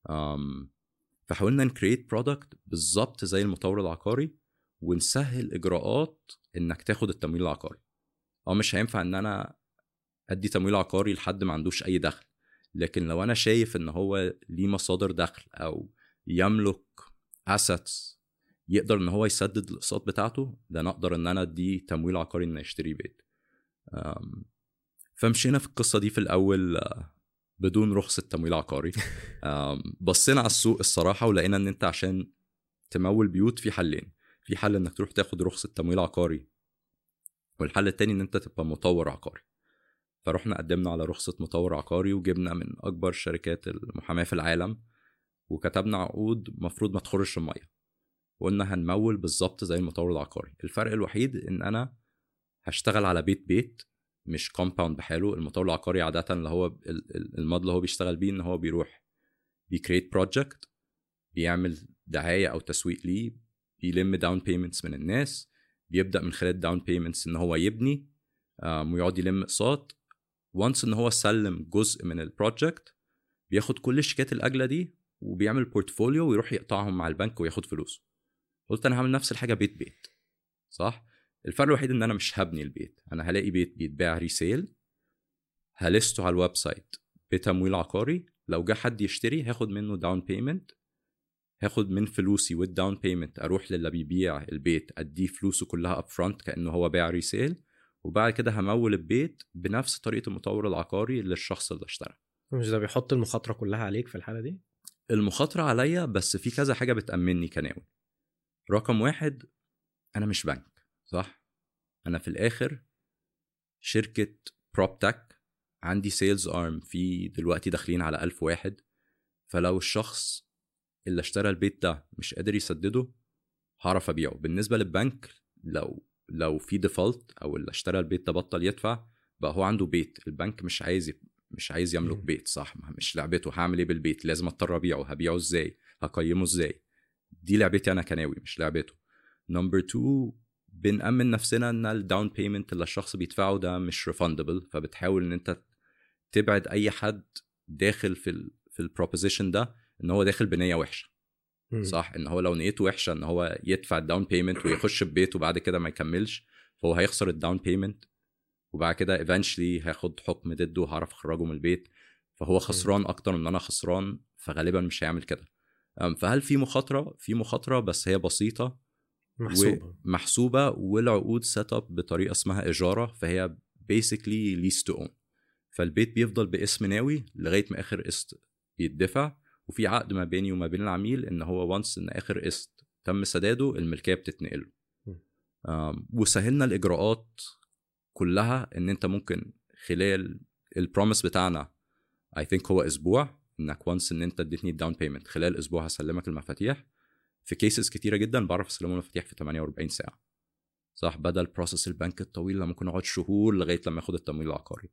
فحاولنا نكريت برودكت بالظبط زي المطور العقاري ونسهل اجراءات انك تاخد التمويل العقاري. مش هينفع ان انا ادي تمويل عقاري لحد ما عندوش اي دخل، لكن لو انا شايف ان هو ليه مصادر دخل او يملك assets يقدر ان هو يسدد الاقساط بتاعته، ده نقدر ان انا ادي تمويل عقاري ان يشتري بيت. فمشينا في القصة دي في الاول بدون رخصة تمويل عقاري. بصينا على السوق الصراحة ولقينا ان انت عشان تمول بيوت في حلين. في حل انك تروح تاخد رخصة تمويل عقاري، والحل التاني ان انت تبقى مطور عقاري. فروحنا قدمنا على رخصة مطور عقاري وجبنا من اكبر شركات المحاماة في العالم، وكتبنا عقود مفروض ما تخرش المية، وقلنا هنمول بالظبط زي المطور العقاري. الفرق الوحيد ان انا هشتغل على بيت مش كومباوند بحاله. المطور العقاري عادة اللي هو الموديل اللي هو بيشتغل بيه ان هو بيروح بيكريت بروجكت، بيعمل دعاية او تسويق ليه، بيلم داون بيمنتس من الناس، بيبدأ من خلال داون بيمنتس ان هو يبني ويقعد يلم اقساط. وانس ان هو سلم جزء من البروجكت بياخد كل الشيكات الاجله دي وبيعمل بورتفوليو ويروح يقطعهم مع البنك وياخد فلوسه. قلت انا هعمل نفس الحاجه بيت. صح، الفرق الوحيد ان انا مش هبني البيت، انا هلاقي بيت بيتباع ريسيل، هلسته على الويب سايت بتمويل عقاري، لو جه حد يشتري هاخد منه داون بيمنت، هاخد من فلوسي والداون بيمنت اروح للي بيبيع البيت اديه فلوسه كلها اب فرونت كانه هو باع ريسيل، وبعد كده همول البيت بنفس طريقه المطور العقاري للشخص اللي اشترى. مش ده بيحط المخاطره كلها عليك في الحاله دي؟ المخاطره عليا، بس في كذا حاجه بتامنني كناوي. رقم 1، انا مش بنك، صح؟ انا في الاخر شركه بروب تك، عندي سيلز ارم في دلوقتي داخلين على 1000 واحد. فلو الشخص اللي اشترى البيت ده مش قادر يسدده هعرف ابيعه. بالنسبه للبنك، لو في ديفولت او اللي اشترى البيت ده بطل يدفع، بقى هو عنده بيت، البنك مش عايز يملك بيت، صح؟ مش لعبته. هعمل ايه بالبيت؟ لازم اضطر ابيعه. هبيعه ازاي؟ هقيمه ازاي؟ دي لعبتي انا كناوي، مش لعبته. نمبر 2، بنأمن نفسنا ان الداون بيمنت اللي الشخص بيدفعه ده مش ريفاندبل، فبتحاول ان انت تبعد اي حد داخل في البروبوزيشن ده ان هو داخل بنيه وحشه، صح؟ ان هو لو نيته وحشه ان هو يدفع الداون بيمنت ويخش ببيته وبعد كده ما يكملش، فهو هيخسر الداون بيمنت، وبعد كده eventually هاخد حكم ضده وهعرف اخرجه من البيت، فهو خسران اكتر من انا خسران، فغالبا مش هيعمل كده. فهل في مخاطره؟ في مخاطره، بس هي بسيطه ومحسوبه، والعقود سيت اب بطريقه اسمها اجاره، فهي basically lease to own. فالبيت بيفضل باسم ناوي لغايه ما اخر قسط بيدفع، وفي عقد ما بيني وما بين العميل ان هو وانس ان اخر قسط تم سداده الملكيه بتتنقل. وسهلنا الاجراءات كلها، ان انت ممكن خلال البروميس بتاعنا I think هو اسبوع، انك وانس ان انت اديتني الداون بيمنت خلال اسبوع هسلمك المفاتيح. في كيسز كتيره جدا بعرف اسلمه المفاتيح في 48 ساعه، صح؟ بدل بروسس البنك الطويل اللي ممكن اقعد شهور لغايه لما ياخد التمويل العقاري.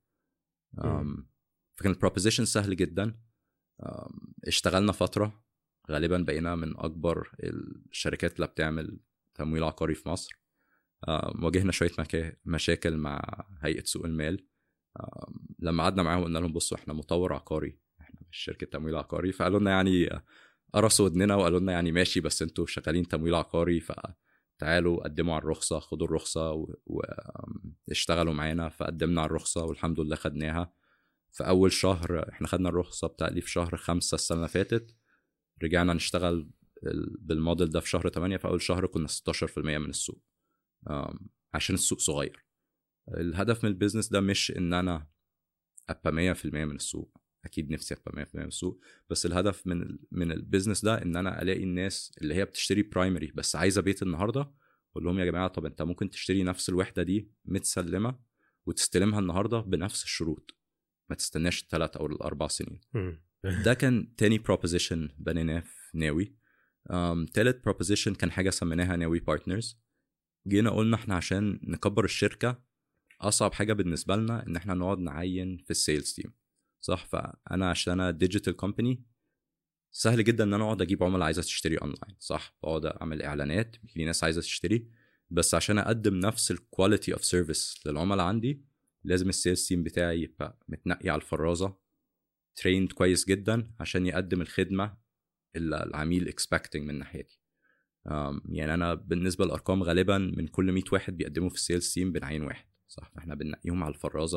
فكان البروبوزيشن سهل جدا. اشتغلنا فتره، غالبا بقينا من اكبر الشركات اللي بتعمل تمويل عقاري في مصر. واجهنا شويه مشاكل مع هيئه سوق المال. لما قعدنا معاهم قلنا لهم بصوا احنا مطور عقاري، احنا مش شركه تمويل عقاري. فقالوا لنا يعني قرصوا ودننا وقالوا لنا يعني ماشي، بس انتوا شغالين تمويل عقاري فتعالوا قدموا على الرخصه، خدوا الرخصه واشتغلوا معانا. فقدمنا على الرخصه والحمد لله خدناها في اول شهر. احنا خدنا الرخصه بتأليف شهر 5 السنه اللي فاتت، رجعنا نشتغل بالموديل ده في شهر 8. في اول شهر كنا 16% من السوق، عشان السوق صغير. الهدف من البيزنس ده مش ان انا ابقى 100% من السوق، اكيد نفسي ابقى 100% من السوق، بس الهدف من البيزنس ده ان انا الاقي الناس اللي هي بتشتري برايمري بس عايزه بيت النهارده، اقول لهم يا جماعه طب انت ممكن تشتري نفس الوحده دي متسلمه وتستلمها النهارده بنفس الشروط، ما تستناش 3 أو 4 سنين. ده كان تاني بروبوزيشن بنيناه في ناوي. تالت بروبوزيشن كان حاجه سميناها ناوي بارتنرز. جينا قلنا احنا عشان نكبر الشركه اصعب حاجه بالنسبه لنا ان احنا نقعد نعين في السيلز تيم، صح؟ فانا عشان انا ديجيتال كومباني سهل جدا ان انا اقعد اجيب عملاء عايزه تشتري اونلاين، صح؟ بقعد اعمل اعلانات في ناس عايزه تشتري، بس عشان اقدم نفس الكواليتي اوف سيرفيس للعملاء عندي لازم السيلز تيم بتاعي يبقى متنقي على الفرازه، تريند كويس جدا عشان يقدم الخدمه اللي العميل expecting من ناحيتي. يعني انا بالنسبه للارقام غالبا من كل 100 واحد بيقدموا في السيلز تيم بنعين واحد، صح؟ فاحنا بننقيهم على الفرازه.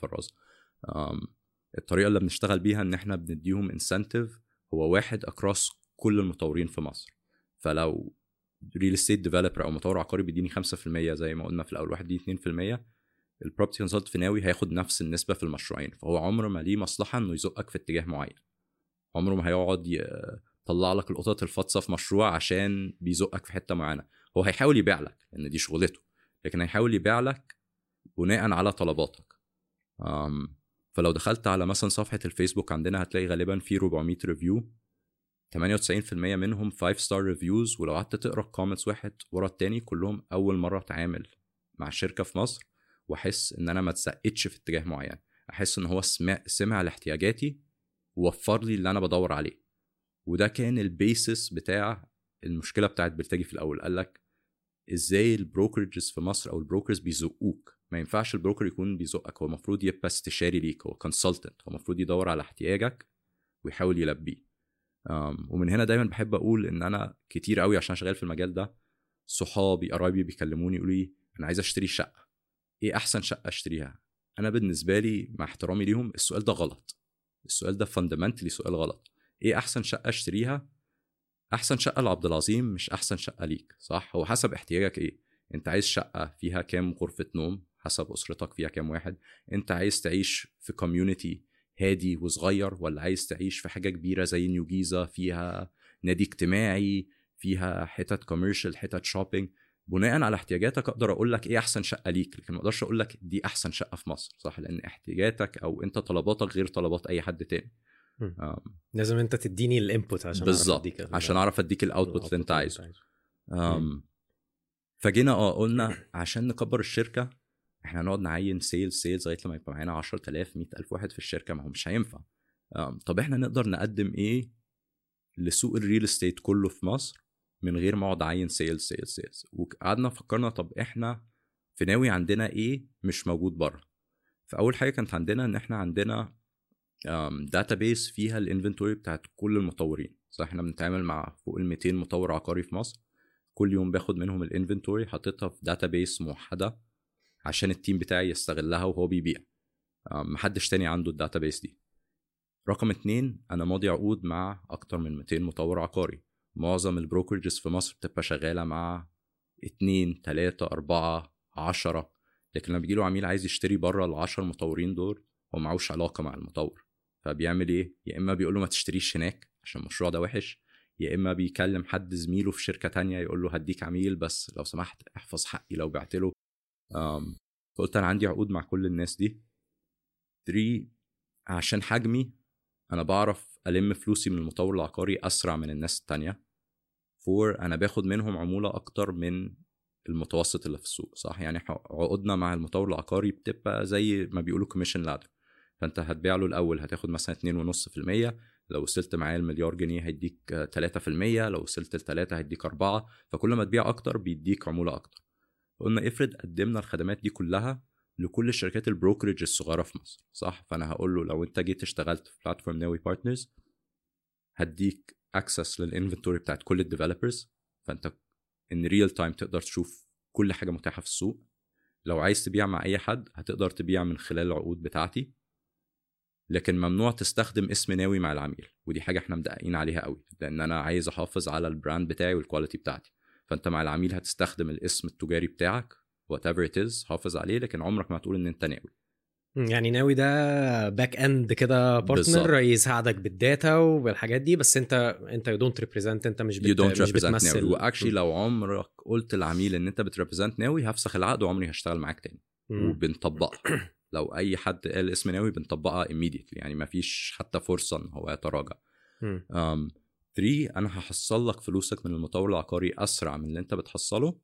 الطريقه اللي بنشتغل بيها ان احنا بنديهم انسنتيف هو واحد اكروس كل المطورين في مصر. فلو ريل استيت ديفلوبر او مطور عقاري بيديني 5% زي ما قلنا في الاول، واحد دي 2%، البروبرتي كونسلت في ناوي هياخد نفس النسبه في المشروعين. فهو عمره ما ليه مصلحه انه يزقك في اتجاه معين، عمره ما هيقعد يطلع لك القطط الفاطسه في مشروع عشان بيزقك في حته معينه. هو هيحاول يبيع لك لان دي شغلته، لكن هيحاول يبيع لك بناء على طلباتك. فلو دخلت على مثلا صفحه الفيسبوك عندنا هتلاقي غالبا في 400 ريفيو، 98% منهم 5 ستار ريفيوز. ولو قعدت تقرا الكومنتس واحد ورا التاني كلهم اول مره اتعامل مع شركه في مصر واحس ان انا ما اتسقتش في اتجاه معين، احس ان هو سمع لاحتياجاتي ووفر لي اللي انا بدور عليه. وده كان البيسس بتاع المشكله بتاعت بلتجي في الاول. قال لك ازاي البروكرجز في مصر او البروكرز بيزقوك؟ ما ينفعش البروكر يكون بيزقك، هو المفروض يبقى استشاري ليك، هو كونسلتنت، هو المفروض يدور على احتياجك ويحاول يلبيه. ومن هنا دايما بحب اقول ان انا كتير قوي عشان شغال في المجال ده صحابي قرايبي بيكلموني يقولوا لي انا عايز اشتري شقه، ايه احسن شقه اشتريها؟ انا بالنسبه لي مع احترامي ليهم السؤال ده غلط. السؤال ده فاندمنتلي سؤال غلط. ايه احسن شقه اشتريها؟ احسن شقه لعبد العظيم مش احسن شقه ليك، صح؟ هو حسب احتياجك ايه. انت عايز شقه فيها كام غرفه نوم حسب اسرتك فيها كام واحد. انت عايز تعيش في كوميونتي هادي وصغير، ولا عايز تعيش في حاجه كبيره زي نيو جيزه فيها نادي اجتماعي، فيها حتت كوميرشال، حتت شوبينج. بناء على احتياجاتك اقدر اقول لك ايه احسن شقه ليك، لكن ما اقدرش اقول لك دي احسن شقه في مصر، صح؟ لان احتياجاتك او انت طلباتك غير طلبات اي حد تاني. لازم انت تديني الانبوت عشان بالظبط، عشان اعرف اديك الاوتبوت اللي انت عايزه. فجينا قلنا عشان نكبر الشركه احنا هنقعد نعين سيلز لغايه لما يبقى معانا 10000 100,000 واحد في الشركه، ما هو مش هينفع. طب احنا نقدر نقدم ايه لسوق الريل استيت كله في مصر من غير ما اقعد اعين سيلز. وقعدنا فكرنا طب احنا في ناوي عندنا ايه مش موجود بره. فاول حاجه كانت عندنا ان احنا عندنا داتابيس فيها الانفنتوري بتاعت كل المطورين، صح؟ احنا بنتعامل مع فوق ال 200 مطور عقاري في مصر، كل يوم باخد منهم الانفنتوري حاططها في داتابيس موحده عشان التيم بتاعي يستغلها وهو بيبيع. محدش تاني عنده الداتابيس دي. رقم 2، انا ماضي عقود مع اكتر من 200 مطور عقاري. معظم البروكرجز في مصر بتبقى شغاله مع 2 3 4 10، لكن لما بيجيله عميل عايز يشتري بره ال10 مطورين دول هو معوش علاقه مع المطور، فبيعمل ايه؟ يا اما بيقول له ما تشتريش هناك عشان المشروع ده وحش، يا اما بيكلم حد زميله في شركه تانية يقول له هديك عميل بس لو سمحت احفظ حقي لو بعت له. فقلت انا عندي عقود مع كل الناس دي. 3، عشان حجمي انا بعرف الم فلوسي من المطور العقاري اسرع من الناس التانية. 4، انا باخد منهم عمولة اكتر من المتوسط اللي في السوق، صح؟ يعني عقودنا مع المطور العقاري بتبقى زي ما بيقولوا كوميشن لادر، فانت هتبيع له الاول هتاخد مثلا 2.5%، لو وصلت معاه المليار جنيه هيديك 3%، لو وصلت ل3 هيديك 4، فكل ما تبيع اكتر بيديك عمولة اكتر. قلنا افرض قدمنا الخدمات دي كلها لكل الشركات البروكرج الصغيره في مصر، صح؟ فانا هقول له لو انت جيت اشتغلت في بلاتفورم ناوي بارتنرز هديك اكسس للانفنتوري بتاعت كل الديفلوبرز، فانت ان ريل تايم تقدر تشوف كل حاجه متاحه في السوق. لو عايز تبيع مع اي حد هتقدر تبيع من خلال العقود بتاعتي، لكن ممنوع تستخدم اسم ناوي مع العميل، ودي حاجه احنا مدققين عليها قوي لان انا عايز احافظ على البراند بتاعي والكواليتي بتاعتي. فانت مع العميل هتستخدم الاسم التجاري بتاعك whatever it is، حافظ عليه، لكن عمرك ما هتقول ان انت ناوي. يعني ناوي ده باك اند كده بارتنر يساعدك بالداتا وبالحاجات دي، بس انت you don't represent، انت مش بتمثل ناوي. واكشلي لو عمرك قلت للعميل ان انت بتريبريزنت ناوي هفسخ العقد وعمري هشتغل معاك تاني. وبنطبقها لو اي حد قال اسم ناوي بنطبقها immediately، يعني ما فيش حتى فرصه ان هو يتراجع. 3، انا هحصل لك فلوسك من المطور العقاري اسرع من اللي انت بتحصله،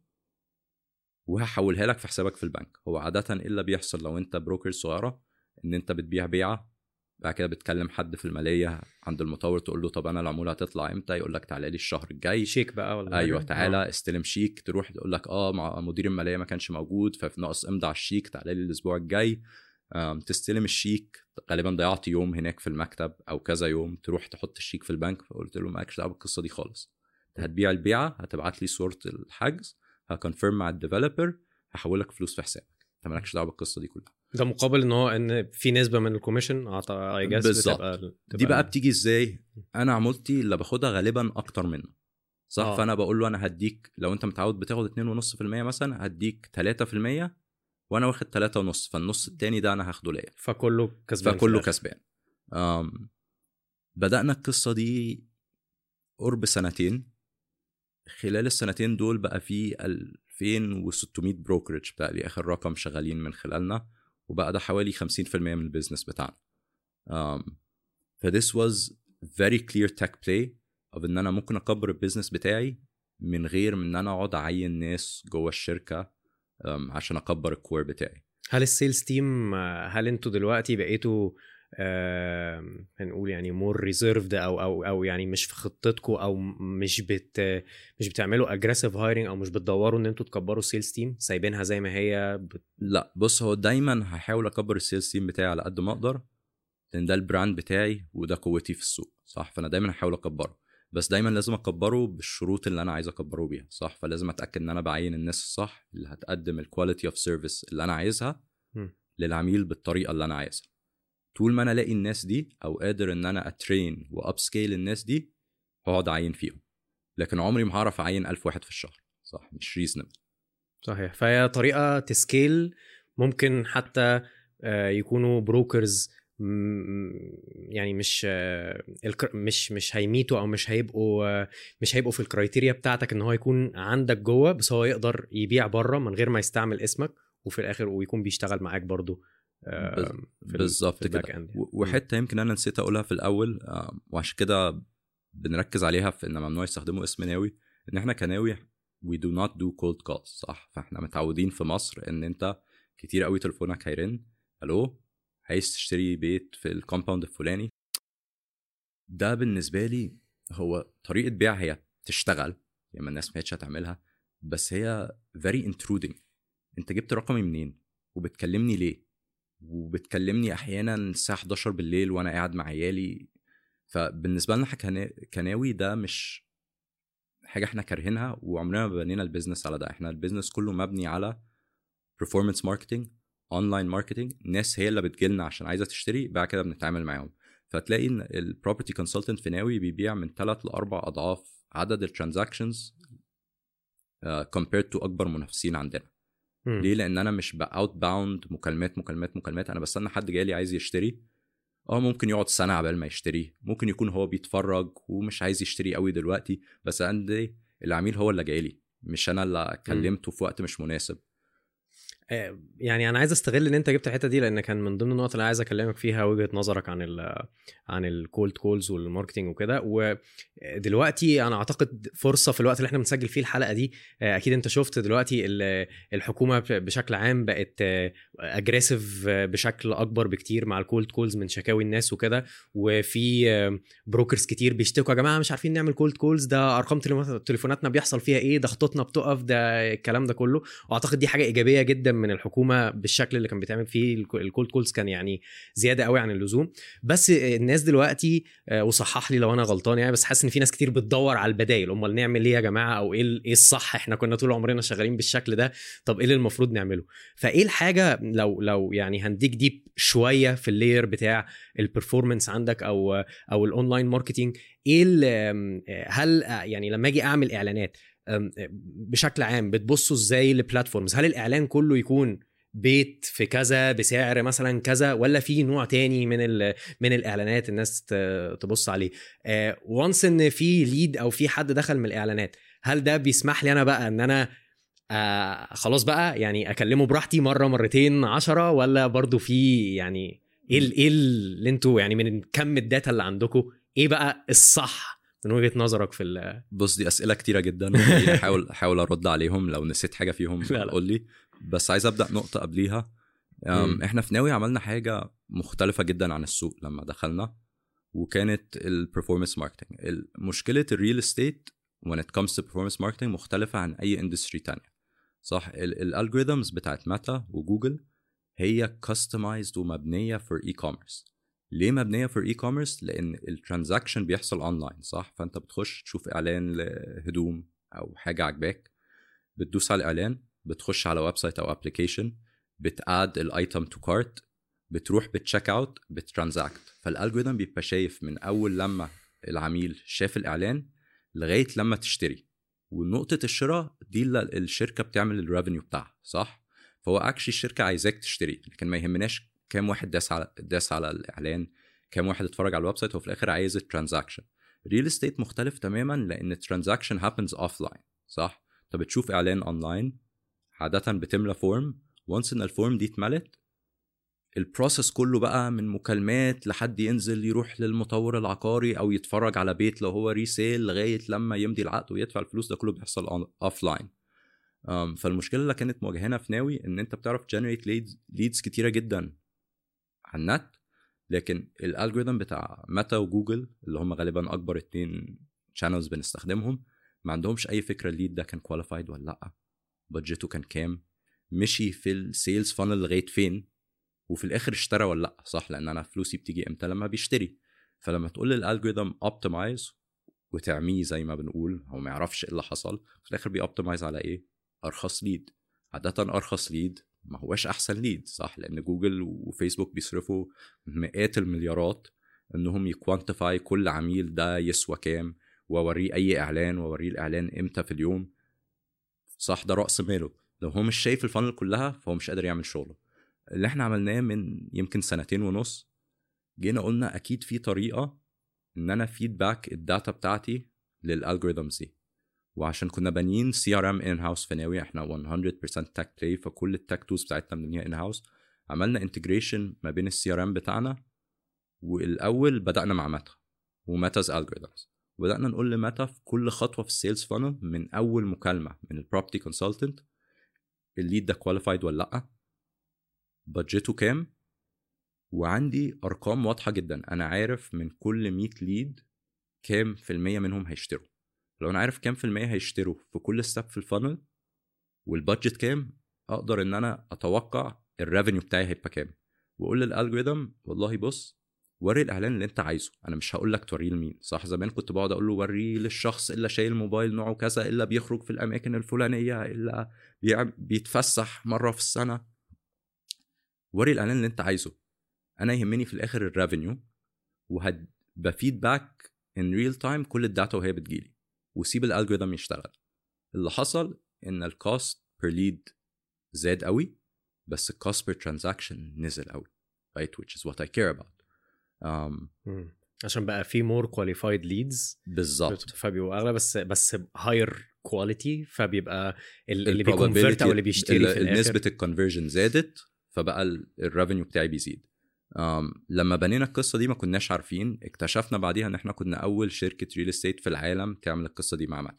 وهحولها لك في حسابك في البنك. هو عاده الا بيحصل لو انت بروكر صغيره ان انت بتبيع بيعه، بعد كده بتكلم حد في الماليه عند المطور تقول له طب انا العموله هتطلع امتى، يقول لك تعالى لي الشهر الجاي شيك بقى ولا ايوه تعالى استلم شيك، تروح تقول لك مع مدير الماليه ما كانش موجود ففي ناقص امضي على الشيك، تعالى لي الاسبوع الجاي. تستلم الشيك، غالبا ضيعت يوم هناك في المكتب او كذا يوم، تروح تحط الشيك في البنك. فقلت له مالكش دعوه بالقصه دي خالص، هتبيع البيعه هتبعت لي صوره الحجز، هكونفيرم مع الديفلوبر، هحولك فلوس في حسابك، انت مالكش دعوه بالقصه دي كلها. ده مقابل ان في نسبه من الكوميشن اي جاس بتبقى دي بقى بتيجي ازاي؟ انا عمولتي اللي باخدها غالبا اكتر منه، صح؟ فانا بقول له انا هديك، لو انت متعود بتاخد 2.5% مثلا هديك 3% وانا واخد 3.5، فالنص التاني ده انا هاخده ليا، فكله كسبان. بدأنا القصة دي قرب سنتين. خلال السنتين دول بقى في 2600 بروكرج بقى لي آخر رقم شغالين من خلالنا، وبقى ده حوالي 50% من البيزنس بتاعنا. this was very clear tech play of ان انا ممكن اكبر البيزنس بتاعي من غير من ان انا اقعد اعين ناس جوه الشركة عشان اكبر الكور بتاعي. هل السيلز تيم، هل انتوا دلوقتي بقيتوا هنقول يعني مور ريزيرفد او يعني مش في خطتكم، او مش بتعملوا اجريسيف هايرنج، او مش بتدوروا ان انتوا تكبروا السيلز تيم، سايبينها زي ما هي لا بص، هو دايما هحاول اكبر السيلز تيم بتاعي على قد ما اقدر، لان ده البراند بتاعي وده قوتي في السوق، صح؟ فانا دايما هحاول اكبره، بس دايما لازم اكبره بالشروط اللي انا عايز اكبره بيها، صح؟ فلازم اتاكد ان انا بعين الناس الصح اللي هتقدم الكواليتي اوف سيرفيس اللي انا عايزها للعميل بالطريقه اللي انا عايزها. طول ما انا الاقي الناس دي او قادر ان انا اترين وابسكيل الناس دي هقعد اعين فيهم. لكن عمري ما هعرف اعين 1000 واحد في الشهر، صح؟ مش ريزنبل. صحيح. فهي طريقه تسكيل، ممكن حتى يكونوا بروكرز يعني مش هيميتوا او مش هيبقوا في الكرايتيريا بتاعتك ان هو يكون عندك جوه، بس هو يقدر يبيع بره من غير ما يستعمل اسمك، وفي الاخر ويكون بيشتغل معاك برضو بالظبط كده. وحته يمكن انا نسيت اقولها في الاول، وعشان كده بنركز عليها في ان ممنوع يستخدموا اسم ناوي، ان احنا كناوي we do not do cold calls، صح؟ فاحنا متعودين في مصر ان انت كتير قوي تليفونك هيرن، الو عايز تشتري بيت في الكومباوند الفلاني. ده بالنسبه لي هو طريقه بيع هي تشتغل، يعني الناس ما هيتش هتعملها، بس هي very intruding. انت جبت رقمي منين وبتكلمني ليه؟ وبتكلمني احيانا الساعه 11 بالليل وانا قاعد مع عيالي. فبالنسبه لنا كناوي ده مش حاجه احنا كارهينها، وعمرنا ما بنينا البيزنس على ده. احنا البيزنس كله مبني على performance marketing، اونلاين ماركتنج. الناس هي اللي بتجيلنا عشان عايزه تشتري، بعد كده بنتعامل معاهم. فتلاقي ان البروبرتي كونسلتنت في ناوي بيبيع من 3 ل 4 اضعاف عدد الترانزاكشنز compared to اكبر منافسين عندنا. ليه؟ لان انا مش باوت باوند مكالمات. انا بستنى حد جاي عايز يشتري، ممكن يقعد سنه عبال ما يشتري، ممكن يكون هو بيتفرج ومش عايز يشتري قوي دلوقتي، بس عندي العميل هو اللي جاي لي، مش انا اللي كلمته في وقت مش مناسب. يعني انا عايز استغل ان انت جبت الحته دي، لان كان من ضمن النقط اللي عايز اكلمك فيها وجهه نظرك عن الكولد كولز والماركتنج وكده. ودلوقتي انا اعتقد فرصه في الوقت اللي احنا بنسجل فيه الحلقه دي، اكيد انت شفت دلوقتي الحكومه بشكل عام بقت اجريسيف بشكل اكبر بكتير مع الكولد كولز من شكاوي الناس وكده. وفي بروكرز كتير بيشتكوا يا جماعه مش عارفين نعمل كولد كولز، ده ارقام تليفوناتنا بيحصل فيها ايه، ده خطوطنا بتقف، ده الكلام ده كله. واعتقد دي حاجه ايجابيه جدا من الحكومه بالشكل اللي كان بيتعمل فيه الكولد كولز، كان يعني زياده قوي عن اللزوم. بس الناس دلوقتي وصحح لي لو انا غلطان يعني، بس حاسس ان في ناس كتير بتدور على البدائل. امال نعمل ايه يا جماعه؟ او ايه الصح؟ احنا كنا طول عمرنا شغالين بالشكل ده، طب ايه اللي المفروض نعمله؟ فايه الحاجه لو يعني هنديك ديب شويه في اللاير بتاع البرفورمانس عندك او الاونلاين ماركتينج، ايه هل يعني لما اجي اعمل اعلانات بشكل عام بتبصوا ازاي للبلاتفورمز؟ هل الاعلان كله يكون بيت في كذا بسعر مثلا كذا، ولا في نوع تاني من الاعلانات الناس تبص عليه؟ وانس ان في ليد او في حد دخل من الاعلانات، هل ده بيسمح لي انا بقى ان انا خلاص بقى يعني اكلمه براحتي مره مرتين 10، ولا برضو في يعني ايه اللي انتوا يعني من كم الداتا اللي عندكم ايه بقى الصح من وجهة نظرك في بص دي أسئلة كتيرة جدا، احاول أرد عليهم، لو نسيت حاجة فيهم قول لي. بس عايز أبدأ نقطة قبليها. احنا في ناوي عملنا حاجة مختلفة جدا عن السوق لما دخلنا، وكانت البرفورمانس ماركتنج. مشكلة الريل استيت when it comes to performance marketing مختلفة عن أي اندستري تانية، صح؟ الالجوريثمز بتاعت ميتا وجوجل هي customized ومبنية for e-commerce. ليه مبنيه في اي كوميرس؟ لان الترانزاكشن بيحصل اونلاين، صح؟ فانت بتخش تشوف اعلان لهدوم او حاجه عجباك، بتدوس على الاعلان، بتخش على ويب سايت او ابلكيشن، بتاد الايتم تو كارت، بتروح بتشيك اوت، بترانزاكت. فالالجوريثم بيبقى شايف من اول لما العميل شاف الاعلان لغايه لما تشتري، ونقطه الشراء دي اللي الشركه بتعمل الريفينيو بتاعها، صح؟ فهو اكشلي الشركه عايزاك تشتري، لكن ما يهمناش كام واحد داس على الاعلان، كام واحد اتفرج على الويب سايت، وفي الاخر عايز الترانزاكشن. ريل استيت مختلف تماما، لان الترانزاكشن هابنز اوفلاين، صح؟ انت بتشوف اعلان اونلاين، عاده بتملى فورم، وانس ان الفورم دي اتملت، البروسيس كله بقى من مكالمات لحد ينزل يروح للمطور العقاري او يتفرج على بيت لو هو ريسيل، لغايه لما يمضي العقد ويدفع الفلوس، ده كله بيحصل اوفلاين. فالمشكله اللي كانت مواجهانا في ناوي ان انت بتعرف جنريت ليدز كتيره جدا على النت، لكن الالجوريثم بتاع ميتا وجوجل اللي هم غالبا اكبر 2 شانلز بنستخدمهم، ما عندهمش اي فكره الليد ده كان كواليفايد ولا لا، بادجته كان كام، مشي في السيلز فانل لغايه فين، وفي الاخر اشترى ولا لا، صح؟ لان انا فلوسي بتيجي امتى؟ لما بيشتري. فلما تقول للالجوريثم اوبتمايز وتعميه زي ما بنقول، هو ما يعرفش ايه اللي حصل، في الاخر بيوبتمايز على ايه؟ ارخص ليد. عاده ارخص ليد ما هوش احسن ليد، صح؟ لان جوجل وفيسبوك بيصرفوا مئات المليارات انهم يكوانتيفاي كل عميل ده يسوى كام، واوريه اي اعلان، واوريه الاعلان امتى في اليوم، صح؟ ده رأس ماله. لو هو مش شايف الفانل كلها فهو مش قادر يعمل شغله. اللي احنا عملناه من يمكن 2.5 سنين، جينا قلنا اكيد في طريقة ان انا فيدباك الداتا بتاعتي للالجوريثمز دي. وعشان كنا بانيين CRM in house في ناوي، احنا 100% tech play، فكل التك تولز بتاعتنا بنبنيها in house. عملنا انتجريشن ما بين CRM بتاعنا، والاول بدأنا مع ميتا وميتا's algorithms. وبدأنا نقول لميتا في كل خطوة في السيلز فانل، من اول مكالمة من البروبرتي كونسلتنت، الليد ده كواليفايد ولا لا، بادجته كام، وعندي ارقام واضحة جدا. انا عارف من كل 100 ليد كام في المية منهم هيشتروا. لو انا عارف كام في المية هيشتروا في كل ستيب في الفانل والبادجت كام، اقدر ان انا اتوقع الريفينيو بتاعي هيبقى كام، واقول للالجوريثم والله بص وري الاعلان اللي انت عايزه، انا مش هقول لك توريه لمين، صح؟ زمان كنت بقعد اقول له وريه للشخص اللي شايل موبايل نوعه كذا، الا بيخرج في الاماكن الفلانيه، الا بيتفسح مره في السنه. وري الاعلان اللي انت عايزه، انا يهمني في الاخر الريفينيو، بفيدباك ان ريل تايم كل الداتا وهي بتجيلي، وسيب الالجوريثم يشتغل. اللي حصل ان الكوست بير ليد زاد قوي، بس الكوست بير ترانزاكشن نزل قوي، right, which is what I care about. عشان بقى في more qualified leads بالظبط، فبيبقوا اغلى، بس higher quality، فبيبقى اللي بيكونفرت او اللي بيشتري في الاخر نسبة الكونفرجن زادت، فبقى الريفينيو بتاعي بيزيد. لما بنينا القصة دي ما كناش عارفين، اكتشفنا بعديها ان احنا كنا اول شركة ريل استيت في العالم تعمل القصة دي مع ميتا.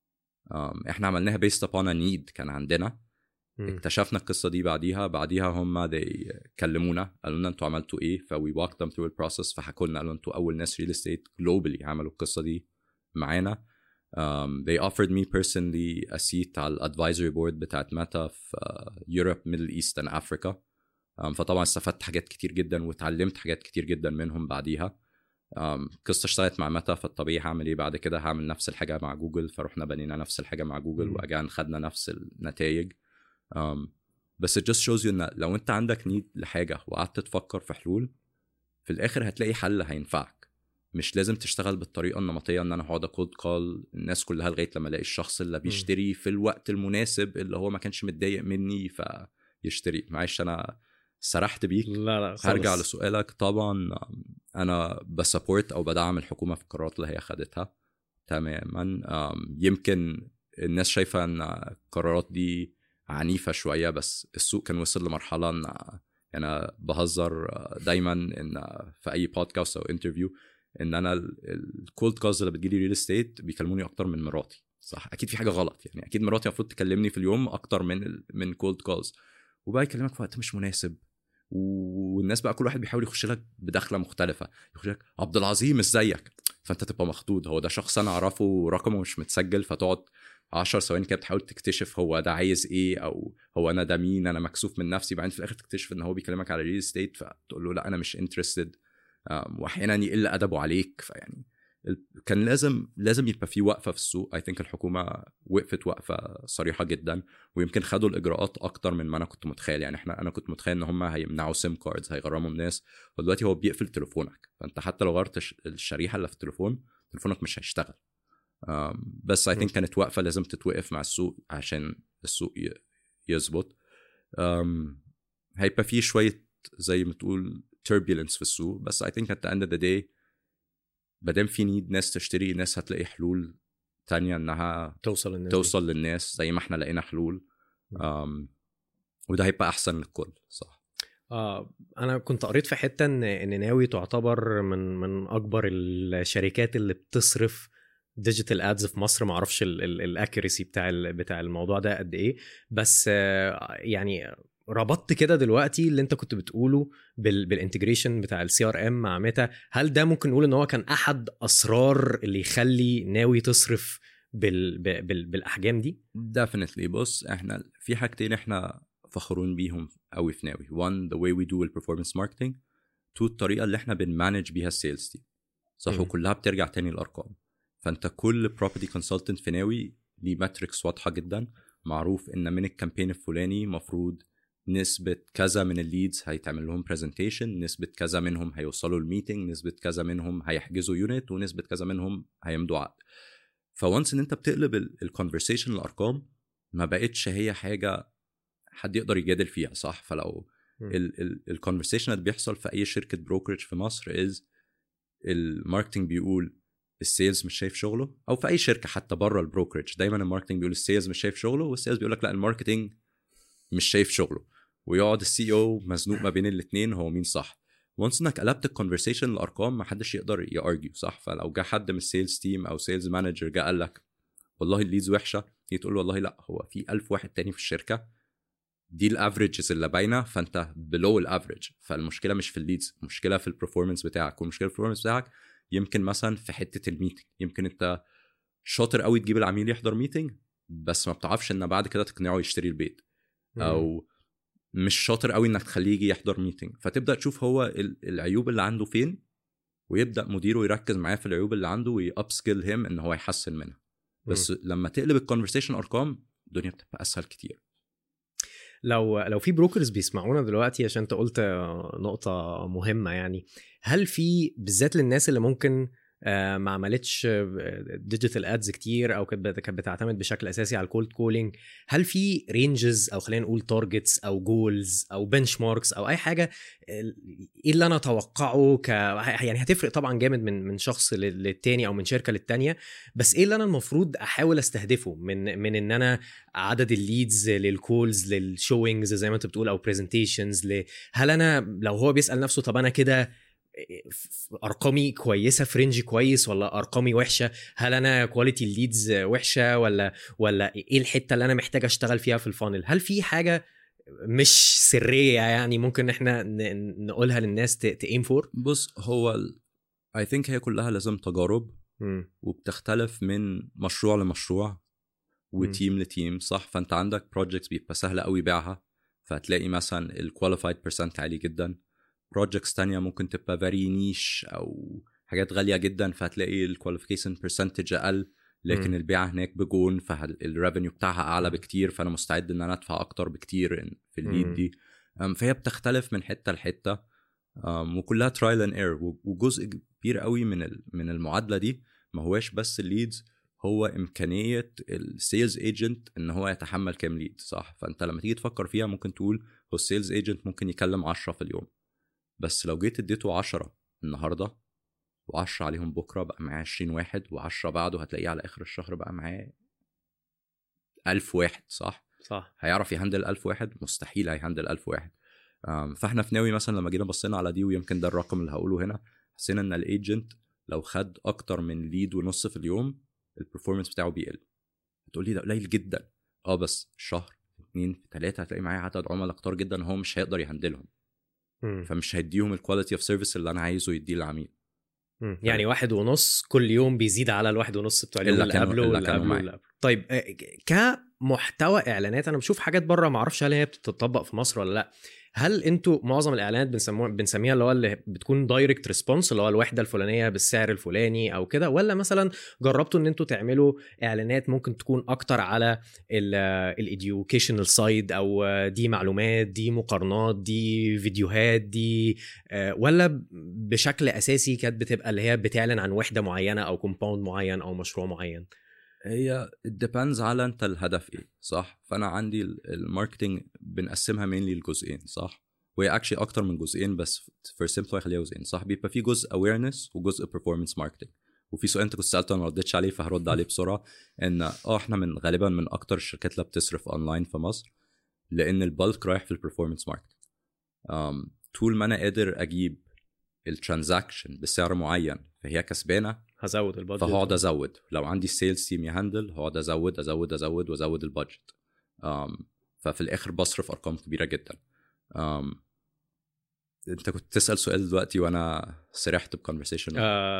احنا عملناها based upon a need كان عندنا. اكتشفنا القصة دي بعديها هم كلمونا قالوا لنا انتوا عملتوا ايه، فوي walked them through the process، فحكوا لنا قالوا انتوا اول ناس ريل استيت globally عملوا القصة دي معانا. They offered me personally a seat على الادفايزري بورد بتاعت ميتا في Europe, Middle East and Africa. فطبعا استفدت حاجات كتير جدا وتعلمت حاجات كتير جدا منهم بعديها. قصة اشتغلت مع ميتا، فالطبيعي هعمل ايه بعد كده؟ هعمل نفس الحاجة مع جوجل، فروحنا بنينا نفس الحاجة مع جوجل واجان خدنا نفس النتائج. بس it just shows you ان لو انت عندك نيد لحاجة وقعدت تفكر في حلول، في الاخر هتلاقي حل هينفعك. مش لازم تشتغل بالطريقة النمطية ان انا هقعد كولد كول الناس كلها لغاية لما الاقي الشخص اللي بيشتري في الوقت المناسب اللي هو ما كانش متضايق مني فيشتري. معلش انا سرحت بيك. لا هرجع لسؤالك. طبعا انا بسابورت او بدعم الحكومة في القرارات اللي هي خدتها تماما. يمكن الناس شايفة ان القرارات دي عنيفة شوية، بس السوق كان وصل لمرحلة ان انا بهزر دايما ان في اي بودكاست او انترفيو ان انا الكولد كولز اللي بتجيلي ريل استيت بيكلموني اكتر من مراتي. صح، اكيد في حاجة غلط يعني، اكيد مراتي المفروض تكلمني في اليوم اكتر من كولد كولز، وبقى يكلمك في وقت مش مناسب، والناس بقى كل واحد بيحاول يخش لك بدخله مختلفه، يخش لك عبد العظيم ازيك، فانت تبقى مخضوض، هو ده شخص انا اعرفه رقمه مش متسجل، فتقعد 10 ثواني كده بتحاول تكتشف هو ده عايز ايه، او هو انا ده مين، انا مكسوف من نفسي. بعدين في الاخر تكتشف ان هو بيكلمك على ريل استيت، فتقول له لا انا مش انترستد، واحيانا يقل ادبه عليك. فيعني كان لازم يبقى في وقفه في السوق. I think الحكومه وقفت وقفه صريحه جدا، ويمكن خدوا الاجراءات اكتر من ما انا كنت متخيل. يعني انا كنت متخيل ان هم هيمنعوا سيم كاردز، هيغرموا الناس، ودلوقتي هو بيقفل تليفونك، فانت حتى لو غيرت الشريحه اللي في التليفون تليفونك مش هيشتغل. بس I think كانت وقفه لازم تتوقف مع السوق عشان السوق يظبط. هيبقى فيه شويه زي ما تقول turbulence في السوق، بس I think at the end of the day بدام في نيد ناس تشتري، ناس هتلاقي حلول تانية انها توصل للناس زي ما احنا لقينا حلول. وده هيبقى احسن للكل. صح. انا كنت قريت في حتة ان ناوي تعتبر من اكبر الشركات اللي بتصرف ديجيتال ادز في مصر. ما اعرفش الاكيرسي بتاع الموضوع ده قد ايه، بس يعني ربطت كده دلوقتي اللي انت كنت بتقوله بالانتجريشن بتاع السي ار ام مع ميتا. هل ده ممكن نقول ان هو كان احد اسرار اللي يخلي ناوي تصرف بالاحجام دي؟ definitely. بص، احنا في حاجتين احنا فخورين بيهم قوي في ناوي. one the way we do البرفورمانس ماركتنج، two الطريقه اللي احنا بنمانج بيها السيلز تيم. صح. وكلها بترجع تاني الارقام. فانت كل بروبرتي كونسلتنت في ناوي ليه ماتريكس واضحه جدا، معروف ان من الكامبين الفلاني مفروض نسبة كذا من الليدز هيتعمل لهم برزنتيشن، نسبة كذا منهم هيوصلوا الميتنج، نسبة كذا منهم هيحجزوا يونت، ونسبة كذا منهم هيمضوا عقد. فوانس ان انت بتقلب الكونفرسيشن الارقام ما بقتش هي حاجة حد يقدر يجادل فيها، صح؟ فلو الكونفرسيشن اللي بيحصل في اي شركة بروكرج في مصر الماركتنج بيقول السيلز مش شايف شغله، او في اي شركة حتى بره البروكرج دايما الماركتنج بيقول السيلز مش شايف شغله، والسيلز بيقول لك لا الماركتنج مش شايف شغله، ويقعد السي او مزنوق ما بين الاثنين هو مين صح. وانس انك قلبت الكونفرسيشن الارقام ما حدش يقدر يارجيو، صح؟ فلو جه حد من السيلز تيم او سيلز مانجر جه قال لك والله الليدز وحشه، تقول له والله لا هو في 1000 واحد تاني في الشركه دي الافريجز اللي باينه، فانت بلو الافريج. فالمشكله مش في الليدز، المشكله في البرفورمانس بتاعك، والمشكله في البرفورمانس بتاعك يمكن مثلا في حته الميتنج. يمكن انت شاطر قوي تجيب العميل يحضر ميتنج بس ما بتعرفش ان بعد كده تقنعه يشتري البيت، او مش شاطر قوي انك تخليه يجي يحضر ميتنج. فتبدا تشوف هو العيوب اللي عنده فين، ويبدا مديره يركز معاه في العيوب اللي عنده ويابسكيل هيم ان هو يحسن منها. بس لما تقلب الكونفرسيشن ارقام الدنيا بتبقى اسهل كتير. لو في بروكرز بيسمعونا دلوقتي، عشان انت قلت نقطة مهمة، يعني هل في بالذات للناس اللي ممكن ما عملتش ديجيتال ادز كتير او كانت بتعتمد بشكل اساسي على الكولد كولينج، هل في رينجز او خلينا نقول تارجتس او جولز او بنش ماركس او اي حاجه ايه اللي انا اتوقعه يعني هتفرق طبعا جامد من شخص للتاني او من شركه للتانيه، بس ايه اللي انا المفروض احاول استهدفه من ان انا عدد الليدز للكولز للشوينجز زي ما انت بتقول او برزنتيشنز، هل انا لو هو بيسال نفسه طب انا كده ارقامي كويسه في رينج كويس ولا ارقامي وحشه، هل انا كواليتي الليدز وحشه ولا ايه الحته اللي انا محتاج اشتغل فيها في الفانل؟ هل في حاجه مش سريه يعني ممكن احنا نقولها للناس تايم فور؟ بص هو I think هي كلها لازم تجارب وبتختلف من مشروع لمشروع وتيم لتيم، صح؟ فانت عندك projects بيبقى سهل قوي بيعها فهتلاقي مثلا الكواليفايد percent عالي جدا، projects تانية ممكن تبقى very niche او حاجات غالية جدا فهتلاقي الكواليفيكيشن percentage اقل لكن البيعة هناك بجون فالريفينيو بتاعها اعلى بكتير، فانا مستعد ان انا ادفع اكتر بكتير في الليد دي. فهي بتختلف من حتة لحتة وكلها trial and error. وجزء كبير قوي من المعادلة دي ما هواش بس الليدز، هو إمكانية السيلز ايجنت إن هو يتحمل كام ليد، صح؟ فأنت لما تيجي تفكر فيها ممكن تقول هو السيلز ايجنت ممكن يكلم 10 في اليوم، بس لو جيت اديته 10 النهاردة و10 عليهم بكرة بقى معاه 20 واحد، و10 بعده هتلاقيه على آخر الشهر بقى معاه 1000 واحد، صح؟ هيعرف يهندل 1000 واحد؟ مستحيل هيهندل 1000 واحد. فاحنا في ناوي مثلا لما جينا بصينا على دي، ويمكن ده الرقم اللي هقوله هنا، حسينا ان الايجنت لو خد اكتر من ليد ونص في اليوم البرفورمانس بتاعه بيقل. هتقول لي ده قليل جدا، بس شهر 2 3 هتلاقي معايا عدد عملاء كتار جدا هو مش هيقدر يهندلهم، فمش هيديهم الكواليتي اوف سيرفيس اللي انا عايزه يديه للعميل. يعني 1.5 كل يوم بيزيد على 1.5 بتوع اليوم اللي قبله. طيب كمحتوى اعلانات انا بشوف حاجات بره ما اعرفش هل هي بتطبق في مصر ولا لا، هل انتوا معظم الاعلانات بنسميها اللي بتكون دايركت ريسبونس اللي هو الوحده الفلانيه بالسعر الفلاني او كده، ولا مثلا جربتوا ان انتوا تعملوا اعلانات ممكن تكون اكتر على الاديوكيشنال سايد او دي معلومات دي مقارنات دي فيديوهات دي، ولا بشكل اساسي كانت بتبقى اللي هي بتعلن عن وحده معينه او كومباوند معين او مشروع معين؟ هي depends على انت الهدف ايه، صح؟ فانا عندي الماركتينج بنقسمها mainly لجزئين، صح؟ وهي actually اكتر من جزئين بس for simple خليها جزئين، صح؟ بيبقى في جزء awareness وجزء performance marketing. وفي سؤال انت كنت سألته انا ما ردتش عليه فهرد عليه بسرعه، ان احنا غالبا من اكتر الشركات اللي بتصرف اونلاين في مصر، لان البالك رايح في البرفورمانس ماركتنج. طول ما انا قادر اجيب الترانزاكشن بسعر معين فهي كسبانه، هزود البادجت، فهقعد ازود. لو عندي السيلز تيم يهندل هقعد ازود ازود ازود وازود البادجت، ففي الاخر بصرف ارقام كبيره جدا. انت كنت تسال سؤال دلوقتي وانا سرحت بكونفرسيشن.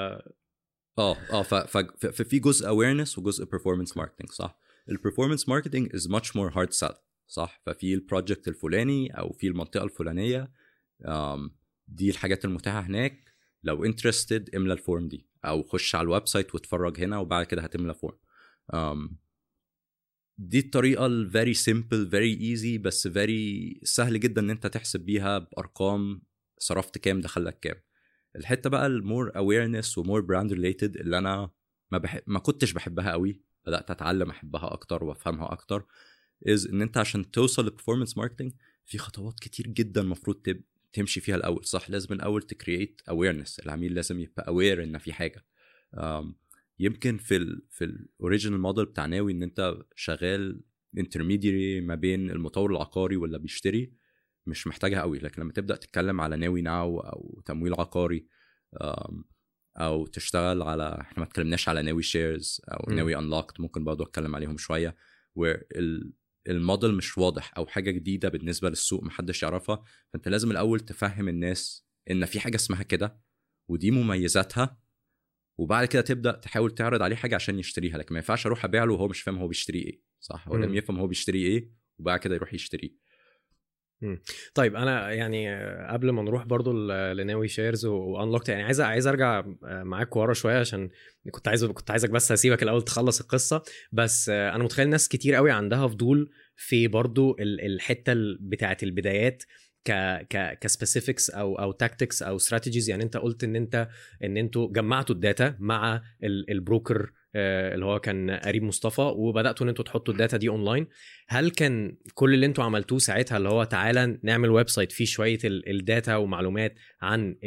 ففي جزء awareness وجزء performance marketing، صح؟ الperformance marketing is much more hard sell، صح؟ ففي البروجكت الفلاني او في المنطقه الفلانيه، دي الحاجات المتاحه هناك، لو interested املى الفورم دي او خش على الويب سايت واتفرج هنا وبعد كده هتملى فورم. دي الطريقه ال very simple very easy بس very سهل جدا ان انت تحسب بيها بارقام صرفت كام دخل لك كام. الحته بقى المور awareness ومور براند ريليتد اللي انا ما كنتش بحبها قوي، بدات اتعلم احبها اكتر وافهمها اكتر، is ان انت عشان توصل للبرفورمانس ماركتنج في خطوات كتير جدا المفروض تمشي فيها الاول. صح، لازم الاول تكرييت awareness، العميل لازم يبقى aware ان في حاجه. يمكن في الاوريجينال موديل بتاع ناوي ان انت شغال انترميديري ما بين المطور العقاري ولا بيشتري، مش محتاجها قوي. لكن لما تبدا تتكلم على ناوي ناو او تمويل عقاري، او تشتغل على، احنا ما اتكلمناش على ناوي شيرز او ناوي انلوكت، ممكن برضه اتكلم عليهم شويه، والموديل مش واضح او حاجه جديده بالنسبه للسوق محدش يعرفها. فانت لازم الاول تفهم الناس ان في حاجه اسمها كده ودي مميزاتها، وبعد كده تبدا تحاول تعرض عليه حاجه عشان يشتريها. لكن ما ينفعش اروح ابيع له وهو مش فاهم هو بيشتري ايه. صح، هو لازم يفهم هو بيشتري ايه وبعد كده يروح يشتريه. طيب انا يعني قبل ما نروح برضو لناوي شيرز وانلوكت، يعني عايز ارجع معاك ورا شويه، عشان كنت عايزك بس هسيبك الاول تخلص القصه. بس انا متخيل ناس كتير قوي عندها فضول في برضو الحته بتاعه البدايات كسبيسيفيكس او تاكتكس او استراتيجيز. يعني انت قلت ان انتوا جمعتوا الداتا مع البروكر اللي هو كان قريب مصطفى، وبداتوا ان انتوا تحطوا الداتا دي اونلاين. هل كان كل اللي انتوا عملتوه ساعتها اللي هو تعالى نعمل ويب سايت فيه شويه الداتا ومعلومات عن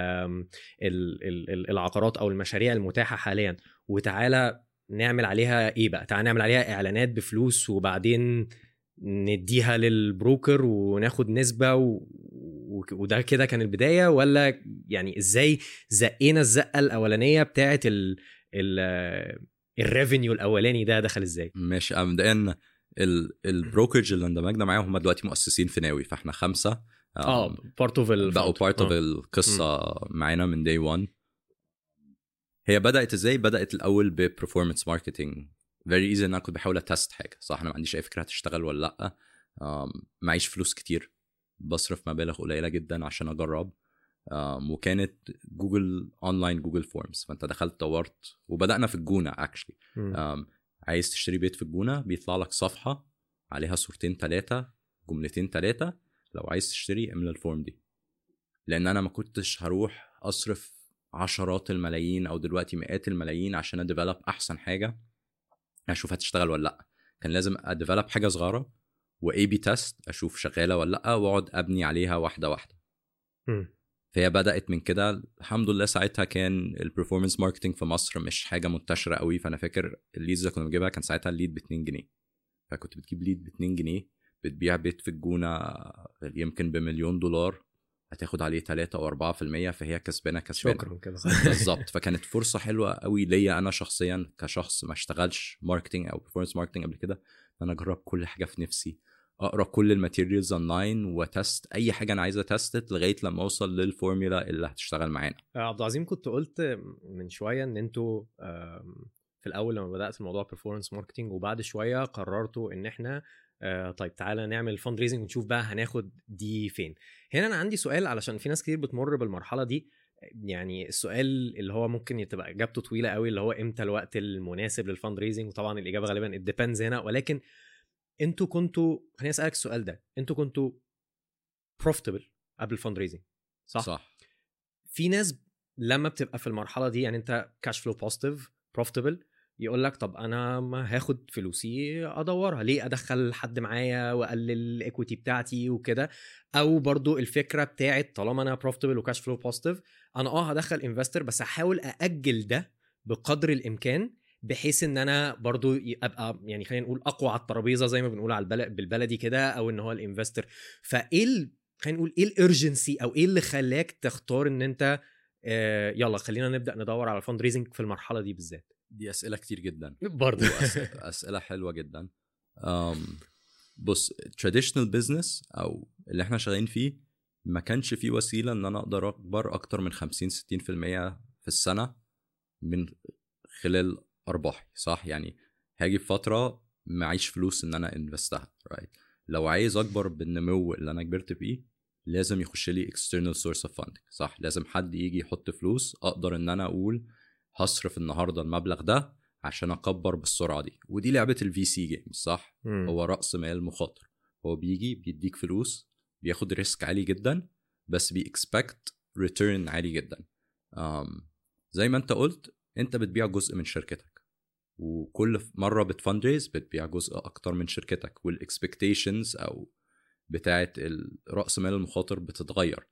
العقارات او المشاريع المتاحه حاليا، وتعالى نعمل عليها ايه بقى؟ تعالى نعمل عليها اعلانات بفلوس وبعدين نديها للبروكر وناخد نسبة وده كده كان البداية؟ ولا يعني ازاي زقينا الزقة الأولانية بتاعت الريفينيو الأولاني ده دخل ازاي؟ ماشي، مبدئيا البروكرج اللي اندمجنا معاهم هم دلوقتي مؤسسين في ناوي، فاحنا 5 بقوا بارت اوف القصة معانا من day one. هي بدأت ازاي؟ بدأت الأول ببرفورمانس ماركتينج very easy. انا كنت بحاول اتست حاجه. صح، انا ما عنديش اي فكره هتشتغل ولا لا، معيش فلوس كتير، بصرف مبالغ قليله جدا عشان اجرب. وكانت جوجل اونلاين، جوجل فورمز. فانت دخلت دورت وبدانا في الجونه اكشلي. عايز تشتري بيت في الجونه، بيطلع لك صفحه عليها صورتين 3 جملتين 3، لو عايز تشتري املى الفورم دي. لان انا ما كنتش هروح اصرف عشرات الملايين او دلوقتي مئات الملايين عشان اديفلوب احسن حاجه اشوف هتشتغل ولا لا. كان لازم اديفلوب حاجه صغيره واي بي تيست اشوف شغاله ولا لا، واقعد ابني عليها واحده واحده. فهي بدات من كده. الحمد لله ساعتها كان البرفورمانس ماركتنج في مصر مش حاجه منتشره قوي. فانا فاكر الليدز اللي كنا بنجيبها كان ساعتها الليد ب 2 جنيه. فكنت بتجيب ليد ب 2 جنيه بتبيع بيت في الجونه يمكن $1,000,000، هتاخد عليه 3 أو 4%، فهي كسبانه. شكرا كده. بالظبط. فكانت فرصه حلوه قوي ليا انا شخصيا كشخص ما اشتغلش ماركتنج او برفورمانس ماركتنج قبل كده، انا اجرب كل حاجه في نفسي، اقرا كل الماتيريالز اونلاين وتست اي حاجه انا عايزه تست لغايه لما اوصل للفورمولا اللي هتشتغل معانا. عبد العظيم، كنت قلت من شويه ان انتوا في الاول لما بدات الموضوع برفورمانس ماركتنج، وبعد شويه قررتوا ان احنا طيب تعالى نعمل فاند ريزنج ونشوف بقى هناخد دي فين. هنا انا عندي سؤال، علشان في ناس كتير بتمر بالمرحله دي. يعني السؤال اللي هو ممكن تبقى اجابته طويله قوي، اللي هو امتى الوقت المناسب للفاند ريزنج؟ وطبعا الاجابه غالبا it depends هنا. ولكن انتوا كنتوا، خليني اسالك السؤال ده، انتوا كنتوا profitable قبل الفاند ريزنج صح؟ في ناس لما بتبقى في المرحله دي، يعني انت كاش فلو بوزيتيف profitable، يقول لك طب انا ما هاخد فلوسي ادورها ليه، ادخل حد معايا واقلل الايكويتي بتاعتي وكده. او برضو الفكره بتاعت طالما انا بروفيتبل وكاش فلو بوزيتيف، انا هدخل انفستر بس هحاول ااجل ده بقدر الامكان، بحيث ان انا برضو ابقى يعني خلينا نقول اقوى على الترابيزه زي ما بنقول على بالبلدي كده، او ان هو الانفستر. فايه خلينا نقول ايه الارجنسي او ايه اللي خلاك تختار ان انت يلا خلينا نبدا ندور على فاند ريزنج في المرحله دي بالذات؟ دي أسئلة كتير جدا برضه. أسئلة حلوة جدا. بص، traditional business أو اللي احنا شغالين فيه ما كانش فيه وسيلة ان انا اقدر اكبر اكتر من 50-60% في السنة من خلال ارباحي. صح، يعني هاجي بفترة معيش فلوس ان انا انفستها right. لو عايز اكبر بالنمو اللي انا كبرت بيه لازم يخش لي external source of funding. صح، لازم حد يجي يحط فلوس اقدر ان انا اقول هصرف النهاردة المبلغ ده عشان اكبر بالسرعه دي. ودي لعبه الفي سي جيم صح. هو راس مال مخاطر، هو بيجي بيديك فلوس، بياخد ريسك عالي جدا بس بيكسبكت ريتيرن عالي جدا. زي ما انت قلت انت بتبيع جزء من شركتك، وكل مره بتفندريز بتبيع جزء اكتر من شركتك، والاكسبكتيشنز او بتاعه راس مال المخاطر بتتغير.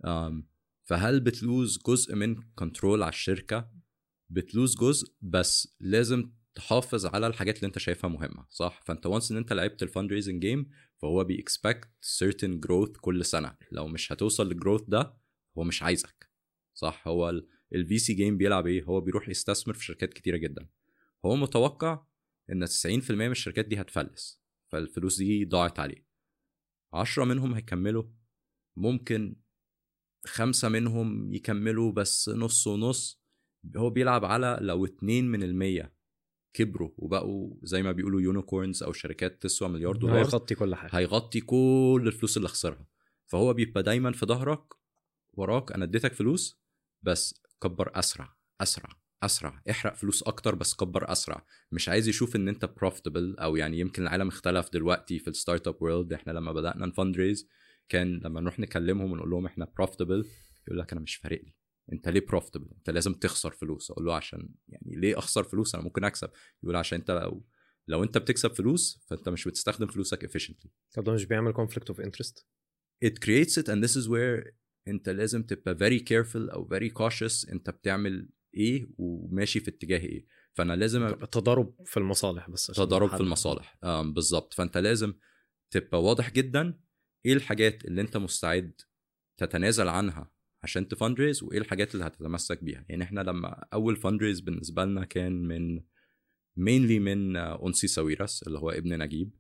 فهل بتلوز جزء من كنترول على الشركه؟ بتلوز جزء، بس لازم تحافظ على الحاجات اللي انت شايفها مهمه صح. فانت وانس ان انت لعبت الفاندريزنج جيم فهو بيكسبكت certain growth كل سنه. لو مش هتوصل للجروث ده هو مش عايزك صح. هو الفي سي جيم بيلعب ايه؟ هو بيروح يستثمر في شركات كتيره جدا، هو متوقع ان 90% من الشركات دي هتفلس، فالفلوس دي ضاعت عليه. 10 منهم هيكملوا، ممكن 5 منهم يكملوا بس نص ونص. هو بيلعب على لو 2% كبروا وبقوا زي ما بيقولوا يونيكورنز او شركات تسوى $1,000,000، هيغطي كل حاجه، هيغطي كل الفلوس اللي خسرها. فهو بيبقى دايما في ظهرك وراك، انا اديتك فلوس بس كبر اسرع اسرع اسرع، احرق فلوس اكتر بس كبر اسرع. مش عايز يشوف ان انت بروفيتبل. او يعني يمكن العالم اختلف دلوقتي في الستارت اب وورلد. احنا لما بدانا نفندريز كان لما نروح نكلمهم ونقول لهم احنا بروفيتبل يقول لك انا مش فارق لي انت ليه بروفيتبل، انت لازم تخسر فلوس. اقول له عشان يعني ليه اخسر فلوس، انا ممكن اكسب. يقول عشان انت لو انت بتكسب فلوس فانت مش بتستخدم فلوسك efficiently. طب ده مش بيعمل conflict of interest؟ It creates it, and this is where انت لازم تبقى very careful او very cautious انت بتعمل ايه وماشي في اتجاه ايه. فانا لازم تضارب في المصالح، بس تضارب في المصالح بالظبط. فانت لازم تبقى واضح جدا ايه الحاجات اللي انت مستعد تتنازل عنها عشان تفندريز، وايه الحاجات اللي هتتمسك بيها. يعني احنا لما اول فندريز بالنسبه لنا كان من mainly من أنسي ساويرس اللي هو ابن نجيب،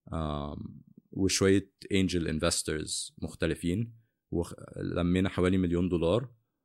وشويه انجل انفسترز مختلفين، ولمينا حوالي $1,000,000.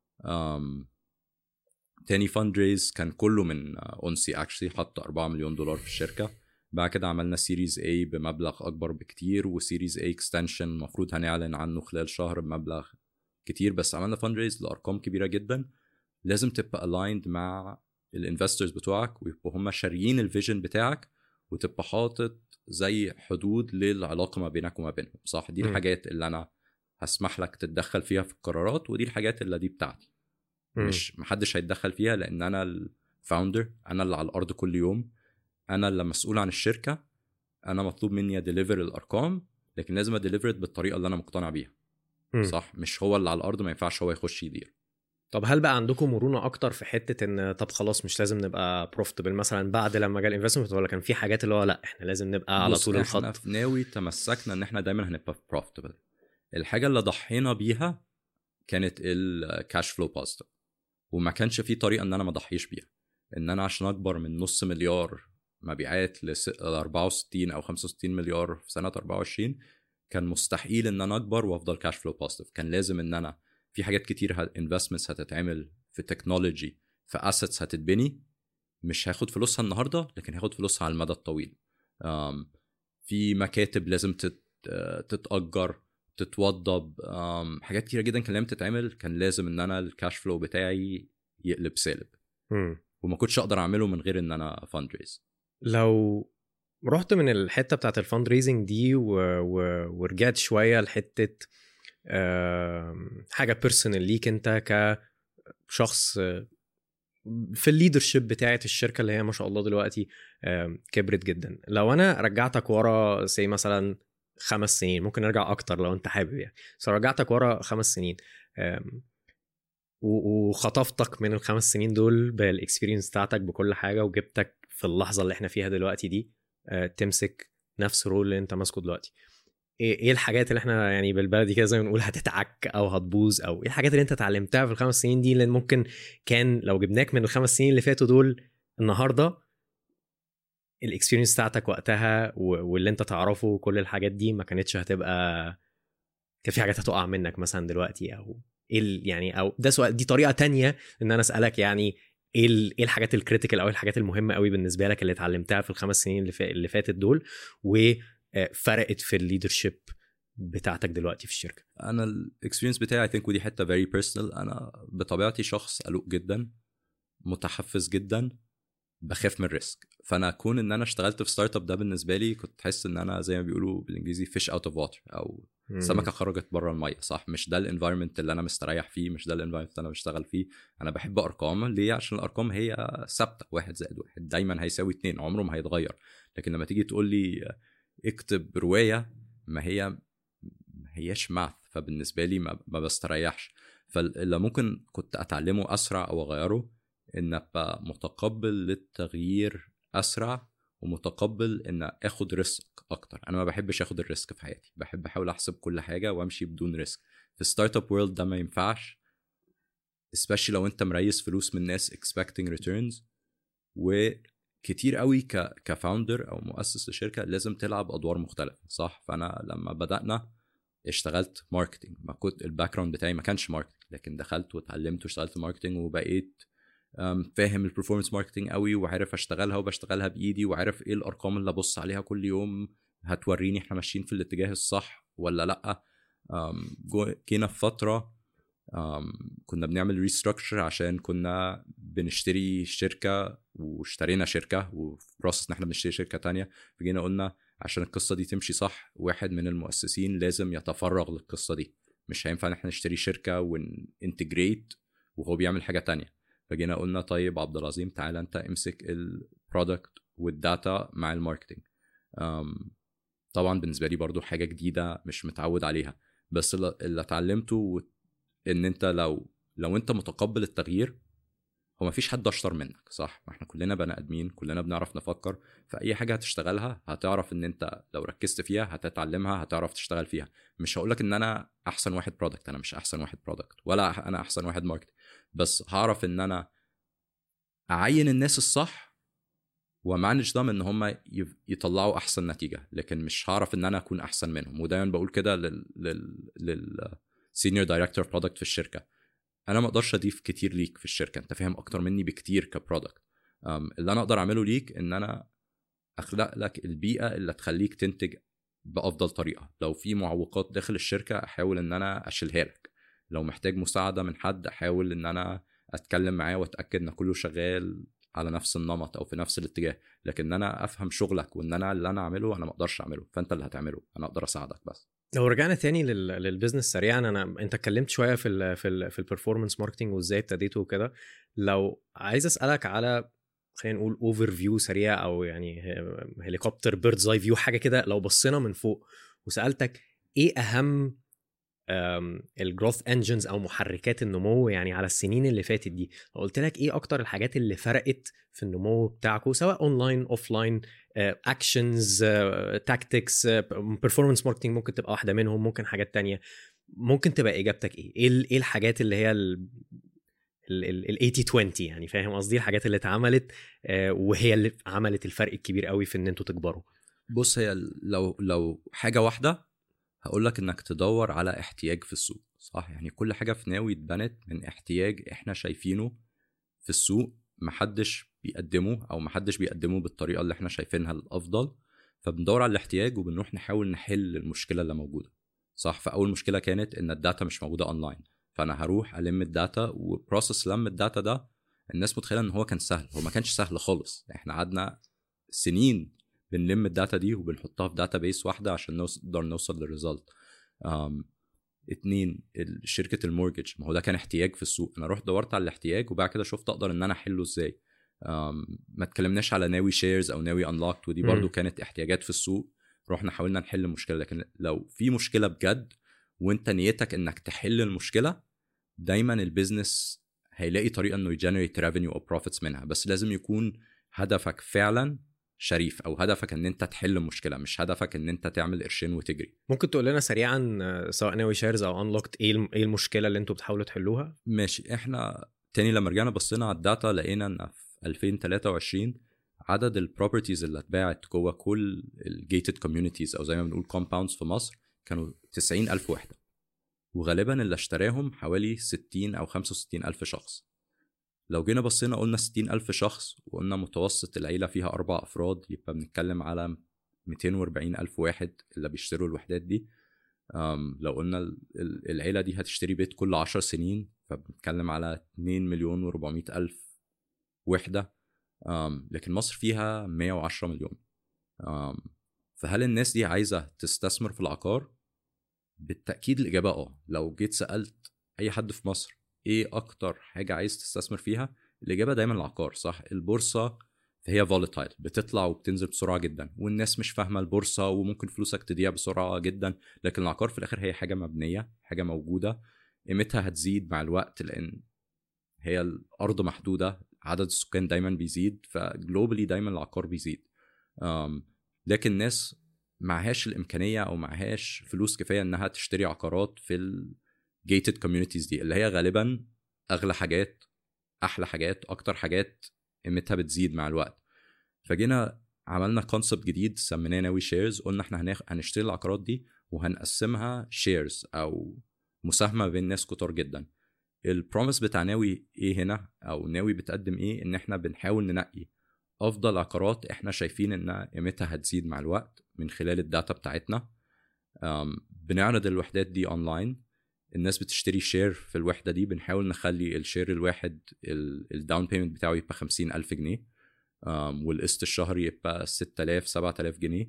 تاني فاندريز كان كله من أنسي اكشلي، حط $4,000,000 في الشركه. بعد كده عملنا سيريز A بمبلغ اكبر بكتير، وسيريز A اكستنشن المفروض هنعلن عنه خلال شهر بمبلغ كتير. بس عملنا فاندريز لارقام كبيره جدا. لازم تبقى aligned مع الانفسترز بتوعك ويبقوا هم شاريين الفيجن بتاعك، وتبقى حاطط زي حدود للعلاقه ما بينك وما بينهم صح. دي الحاجات اللي انا هسمح لك تتدخل فيها في القرارات، ودي الحاجات اللي دي بتاعتي. مش محدش هيتدخل فيها، لان انا الفاوندر، انا اللي على الارض كل يوم، انا اللي مسؤول عن الشركه. انا مطلوب مني اديليفر الارقام، لكن لازم اديليفر بالطريقه اللي انا مقتنع بيها صح. مش هو اللي على الارض، ما ينفعش هو يخش يدير. طب هل بقى عندكم مرونه اكتر في حته ان طب خلاص مش لازم نبقى بروفيتبل مثلا بعد لما جاء الانفستمنت، ولا كان في حاجات اللي هو لا احنا لازم نبقى على طول الخط؟ احنا في ناوي تمسكنا ان احنا دايما هنبقى بروفيتبل. الحاجه اللي ضحينا بيها كانت الكاش فلو بوزيتيف، وما كانش في طريقه ان انا ما اضحيش بيها. ان انا عشان اكبر من $500,000,000 مبيعات ل 64 او 65 مليار في سنه 24، كان مستحيل ان انا اكبر وافضل كاش فلو بوزيتيف. كان لازم ان انا في حاجات كتير انفستمنتس هتتعمل في تكنولوجي، في اسيتس هتتبني، مش هاخد فلوسها النهارده لكن هاخد فلوسها على المدى الطويل. في مكاتب لازم تتأجر، تتوضب، حاجات كتيره جدا كان لازم تتعمل. كان لازم ان انا الكاش فلو بتاعي يقلب سالب، وما كنتش اقدر اعمله من غير ان انا فاندريز. لو رحت من الحته بتاعت الفاند ريزنج دي ورجعت شويه لحته حاجه بيرسونال ليك انت كشخص في الليدرشيب بتاعت الشركه اللي هي ما شاء الله دلوقتي كبرت جدا، لو انا رجعتك ورا سي مثلا 5 سنين، ممكن نرجع اكتر لو انت حابب يعني، بس رجعتك ورا 5 سنين وخطفتك من ال5 سنين دول بالاكسبيرينس بتاعتك بكل حاجه، وجبتك في اللحظه اللي احنا فيها دلوقتي دي تمسك نفس الرول اللي انت ماسكه دلوقتي، ايه الحاجات اللي احنا يعني بالبلدي كده زي ما بنقول هتتعك او هتبوظ، او ايه الحاجات اللي انت اتعلمتها في ال5 سنين دي اللي ممكن كان لو جبناك من ال5 سنين اللي فاتوا دول النهارده الاكسبيرينس بتاعتك وقتها واللي انت تعرفه وكل الحاجات دي ما كانتش هتبقى، كان في حاجات هتقع منك مثلا دلوقتي، او ايه يعني، او ده سؤال، دي طريقه تانية ان انا اسالك يعني ايه الحاجات الكريتيكال او الحاجات المهمه قوي بالنسبه لك اللي اتعلمتها في ال5 سنين اللي فاتت دول وفرقت في الليدرشيب بتاعتك دلوقتي في الشركه. انا الاكسبيرينس بتاعي I think ودي حته very personal. انا بطبيعتي شخص قلق جدا، متحفز جدا، بخاف من الريسك. فانا كون ان انا اشتغلت في ستارت اب ده بالنسبه لي كنت حاسس ان انا زي ما بيقولوا بالانجليزي فيش اوت اوف واتر او سمكه خرجت بره الميه. صح، مش ده الانفايرمنت اللي انا مستريح فيه، مش ده الانفايرمنت اللي انا بشتغل فيه. انا بحب ارقام ليه؟ عشان الارقام هي ثابته، 1+1 دايما هيساوي 2، عمره ما هيتغير. لكن لما تيجي تقول لي اكتب روايه، ما هياش ماث، فبالنسبه لي ما بستريحش. فاللي ممكن كنت اتعلمه اسرع او اغيره ان ابقى متقبل للتغيير اسرع، ومتقبل ان اخد ريسك اكتر. انا ما بحبش اخد الريسك في حياتي، بحب احاول احسب كل حاجه وامشي بدون ريسك. في ستارت اب وورلد ده ما ينفعش، especially لو انت مريس فلوس من ناس expecting returns. وكتير قوي كفاوندر او مؤسس لشركه لازم تلعب ادوار مختلفه. صح، فانا لما بدانا اشتغلت ماركتينج، ما كنت الباك جراوند بتاعي ما كانش ماركتينج، لكن دخلت واتعلمت واشتغلت ماركتينج وبقيت فاهم البرفورمانس ماركتينج قوي، وعارف اشتغلها وبشتغلها بايدي، وعارف ايه الارقام اللي ابص عليها كل يوم هتوريني احنا ماشيين في الاتجاه الصح ولا لا. جينا في فتره كنا بنعمل ريستراكشر عشان كنا بنشتري شركه، واشترينا شركه وفي بروسس ان احنا بنشتري شركه تانية. فجينا قلنا عشان القصه دي تمشي صح، واحد من المؤسسين لازم يتفرغ للقصه دي. مش هينفع ان احنا نشتري شركه وننتجريت وهو بيعمل حاجه تانية. فجينا قلنا طيب عبد العظيم تعالى انت امسك البرودكت والداتا مع الماركتينج. طبعا بالنسبه لي برضو حاجه جديده مش متعود عليها، بس اللي اتعلمته ان انت لو انت متقبل التغيير، هو مفيش حد اشطر منك. صح، ما احنا كلنا بني ادمين، كلنا بنعرف نفكر. فاي حاجه هتشتغلها هتعرف ان انت لو ركزت فيها هتتعلمها، هتعرف تشتغل فيها. مش هقولك ان انا احسن واحد برودكت، انا مش احسن واحد برودكت، ولا انا احسن واحد ماركت، بس هعرف ان انا اعين الناس الصح ومانج ده ان هم يطلعوا احسن نتيجه. لكن مش هعرف ان انا اكون احسن منهم. ودايما بقول كده لل سينيور دايركتور برودكت في الشركه، انا ما اقدرش اضيف كتير ليك في الشركه، انت فاهم اكتر مني بكتير كبرودكت. اللي انا اقدر اعمله ليك ان انا اخلق لك البيئه اللي تخليك تنتج بافضل طريقه. لو في معوقات داخل الشركه احاول ان انا اشيلها لك، لو محتاج مساعده من حد احاول ان انا اتكلم معاه واتاكد ان كله شغال على نفس النمط او في نفس الاتجاه. لكن انا افهم شغلك وان انا اللي انا اعمله انا ما اقدرش اعمله، فانت اللي هتعمله، انا اقدر اساعدك بس. لو رجعنا تاني للبيزنس سريعا، انت اتكلمت شويه في البرفورمانس ماركتنج وازاي ابتديته وكده. لو عايز اسالك على، خلينا نقول اوفر فيو سريع، او يعني هليكوبتر بيردز اي فيو حاجه كده، لو بصينا من فوق وسالتك ايه اهم الجروث انجنز او محركات النمو يعني على السنين اللي فاتت دي، قلت لك ايه اكتر الحاجات اللي فرقت في النمو بتاعكم، سواء اونلاين اوفلاين، اكشنز، تاكتكس، بيرفورمانس ماركتنج ممكن تبقى واحده منهم، ممكن حاجات تانية، ممكن تبقى اجابتك ايه الحاجات اللي هي ال 80-20 يعني، فاهم قصدي؟ الحاجات اللي اتعملت وهي اللي عملت الفرق الكبير قوي في ان انتوا تكبروا. بص، هي لو حاجه واحده هقولك انك تدور على احتياج في السوق. صح، يعني كل حاجة في ناوي اتبنت من احتياج احنا شايفينه في السوق، محدش بيقدمه او محدش بيقدمه بالطريقة اللي احنا شايفينها الافضل. فبندور على الاحتياج وبنروح نحاول نحل المشكلة اللي موجودة. صح، فاول مشكلة كانت ان الداتا مش موجودة اونلاين، فانا هروح الم الداتا. وبروسس لم الداتا ده الناس متخيلة ان هو كان سهل، هو ما كانش سهل خالص. احنا قعدنا سنين بنلم الداتا دي وبنحطها في داتا بيس واحدة عشان نقدر نوصل للريزلت. 2 شركة المورجج، ما هو ده كان احتياج في السوق، انا رحت دورت على الاحتياج وبعد كده شفت اقدر ان انا احله ازاي. ما اتكلمناش على ناوي شيرز او ناوي انلوكت، ودي برضو كانت احتياجات في السوق، رحنا حاولنا نحل المشكلة. لكن لو في مشكلة بجد وانت نيتك انك تحل المشكلة، دايما البيزنس هيلاقي طريقة انه يجنريت ريفينيو او بروفيتس منها. بس لازم يكون هدفك فعلا شريف، او هدفك ان انت تحل المشكله، مش هدفك ان انت تعمل قرشين وتجري. ممكن تقول لنا سريعا سواء ناوي شيرز او انلوكت ايه المشكله اللي انتوا بتحاولوا تحلوها؟ ماشي، احنا تاني لما رجعنا بصينا على الداتا لقينا ان في 2023 عدد البروبرتيز اللي اتباعت جوه كل الجيتد كوميونيتيز او زي ما بنقول كومباوندز في مصر كانوا 90,000 وحده، وغالبا اللي اشتراهم حوالي 60 او 65,000 شخص. لو جينا بصينا قلنا 60,000 شخص وقلنا متوسط العيلة فيها 4 أفراد، يبقى بنتكلم على 240,000 واحد اللي بيشتروا الوحدات دي. لو قلنا العيلة دي هتشتري بيت كل 10 سنين، فبنتكلم على 2,400,000 وحدة. لكن مصر فيها 110 مليون. فهل الناس دي عايزة تستثمر في العقار؟ بالتأكيد الإجابة لو جيت سألت أي حد في مصر إيه أكتر حاجة عايز تستثمر فيها، الإجابة دايما العقار. صح، البورصة هي فولاتايل، بتطلع وبتنزل بسرعة جدا، والناس مش فاهمة البورصة وممكن فلوسك تضيع بسرعة جدا. لكن العقار في الآخر هي حاجة مبنية، حاجة موجودة، قيمتها هتزيد مع الوقت لأن هي الأرض محدودة، عدد السكان دايما بيزيد، فجلوبالي دايما العقار بيزيد. لكن الناس معهاش الإمكانية أو معهاش فلوس كفاية إنها تشتري عقارات في الجيتد كوميونيتيز دي، اللي هي غالبا أغلى حاجات، أحلى حاجات، أكتر حاجات قيمتها بتزيد مع الوقت. فجينا عملنا كونسبت جديد سميناه ناوي شيرز. قلنا احنا هنشتري العقارات دي وهنقسمها شيرز أو مساهمة بين ناس كتار جدا. البروميس بتاع ناوي ايه هنا، او ناوي بتقدم ايه؟ ان احنا بنحاول ننقي افضل عقارات احنا شايفين ان قيمتها هتزيد مع الوقت من خلال الداتا بتاعتنا. بنعرض الوحدات دي اونلاين، الناس بتشتري شير في الوحدة دي، بنحاول نخلي الشير الواحد الداون بيمنت بتاعه يبقى 50,000 جنيه، والقسط الشهري يبقى 6,000-7,000 جنيه،